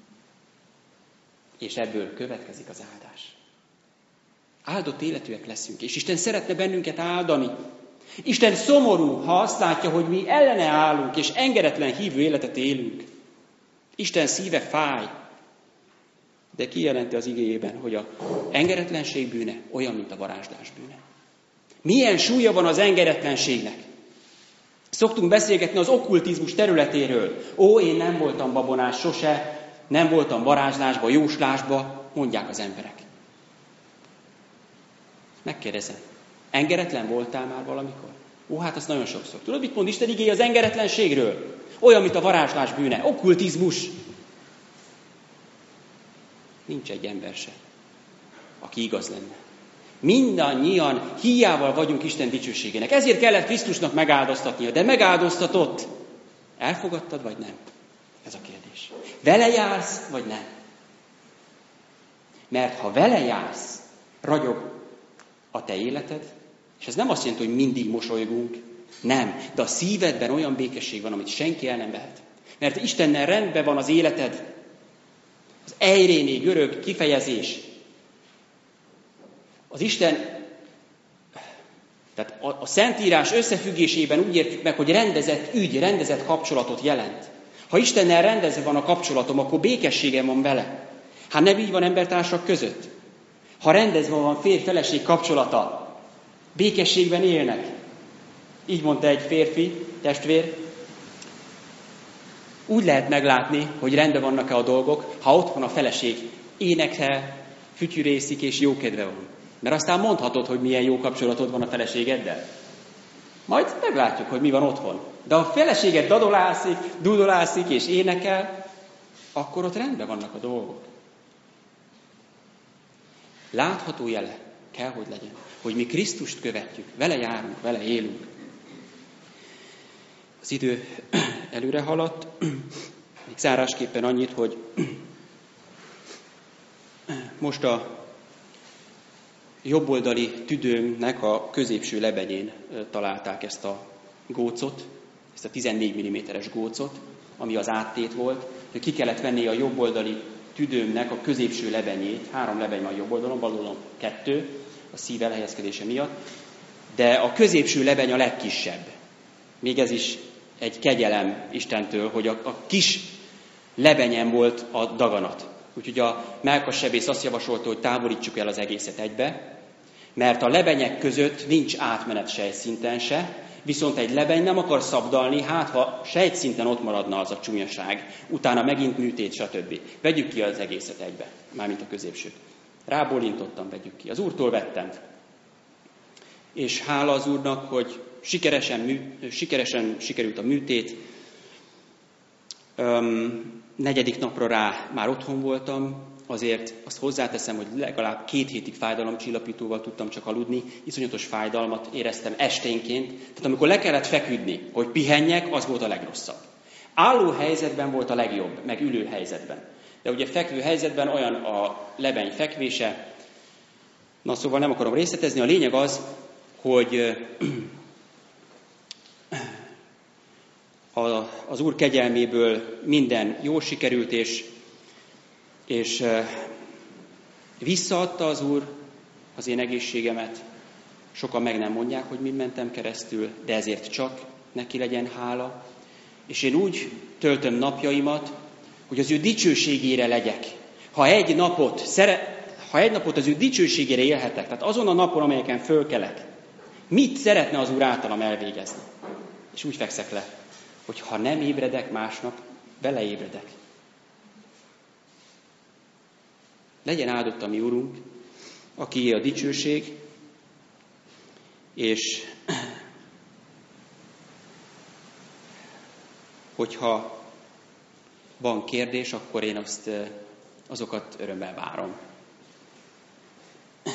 S2: És ebből következik az áldás. Áldott életűek leszünk, és Isten szeretne bennünket áldani. Isten szomorú, ha azt látja, hogy mi ellene állunk, és engedetlen hívő életet élünk. Isten szíve fáj, de kijelenti az igéjében, hogy az engedetlenség bűne olyan, mint a varázslás bűne. Milyen súlya van az engedetlenségnek? Szoktunk beszélgetni az okkultizmus területéről. Ó, én nem voltam babonás sose, nem voltam varázslásba, jóslásba, mondják az emberek. Megkérdezem, engedetlen voltál már valamikor? Ó, hát azt nagyon sokszor. Tudod, mit mond Isten igéje az engedetlenségről? Olyan, mint a varázslás bűne, okkultizmus. Nincs egy ember se, aki igaz lenne. Mindannyian híjával vagyunk Isten dicsőségének. Ezért kellett Krisztusnak megáldoztatnia, de megáldoztatott. Elfogadtad, vagy nem? Ez a kérdés. Vele jársz, vagy nem? Mert ha vele jársz, ragyog a te életed, és ez nem azt jelenti, hogy mindig mosolygunk, nem, de a szívedben olyan békesség van, amit senki el nem vehet. Mert Istennel rendben van az életed. Az ejréné görög kifejezés. Az Isten, tehát a, a Szentírás összefüggésében úgy értjük meg, hogy rendezett ügy, rendezett kapcsolatot jelent. Ha Istennel rendezve van a kapcsolatom, akkor békességem van vele. Hát nem így van embertársak között. Ha rendezve van férj-feleség kapcsolata, békességben élnek. Így mondta egy férfi, testvér. Úgy lehet meglátni, hogy rendben vannak-e a dolgok, ha otthon a feleség énekel, fütyűrészik és jókedve van. Mert aztán mondhatod, hogy milyen jó kapcsolatod van a feleségeddel. Majd meglátjuk, hogy mi van otthon. De ha a feleséged dadolászik, dudolászik és énekel, akkor ott rendben vannak a dolgok. Látható jele kell, hogy legyen, hogy mi Krisztust követjük, vele járunk, vele élünk. Az idő előre haladt, még zárásképpen annyit, hogy most a jobboldali tüdőmnek a középső lebenyén találták ezt a gócot, ezt a tizennégy milliméteres gócot, ami az áttét volt. Ki kellett venni a jobboldali tüdőmnek a középső lebenyét, három lebeny van jobb oldalon, bal oldalon kettő, a szív elhelyezkedése miatt, de a középső lebeny a legkisebb. Még ez is egy kegyelem Istentől, hogy a, a kis lebenyen volt a daganat. Úgyhogy a mellkassebész azt javasolta, hogy távolítsuk el az egészet egybe, mert a lebenyek között nincs átmenet sejtszinten se, viszont egy lebeny nem akar szabdalni, hát ha sejtszinten ott maradna az a csúnyaság, utána megint műtét, stb. Vegyük ki az egészet egybe, mármint a középsőt. Rábólintottam, vegyük ki. Az Úrtól vettem. És hála az Úrnak, hogy sikeresen, mű, sikeresen sikerült a műtét. Öm, negyedik napra rá már otthon voltam, azért azt hozzáteszem, hogy legalább két hétig fájdalomcsillapítóval tudtam csak aludni, iszonyatos fájdalmat éreztem esténként, tehát amikor le kellett feküdni, hogy pihenjek, az volt a legrosszabb. Álló helyzetben volt a legjobb, meg ülő helyzetben. De ugye fekvő helyzetben olyan a lebeny fekvése, na szóval nem akarom részletezni, a lényeg az, hogy az Úr kegyelméből minden jól sikerült, és, és visszaadta az Úr az én egészségemet. Sokan meg nem mondják, hogy min mentem keresztül, de ezért csak neki legyen hála. És én úgy töltöm napjaimat, hogy az ő dicsőségére legyek. Ha egy napot, szere, ha egy napot az ő dicsőségére élhetek, tehát azon a napon, amelyeken fölkelek, mit szeretne az Úr általam elvégezni? És úgy fekszek le, hogy ha nem ébredek másnap, beleébredek. Legyen áldott a mi Urunk, akié a dicsőség, és hogyha van kérdés, akkor én azt, azokat örömmel várom.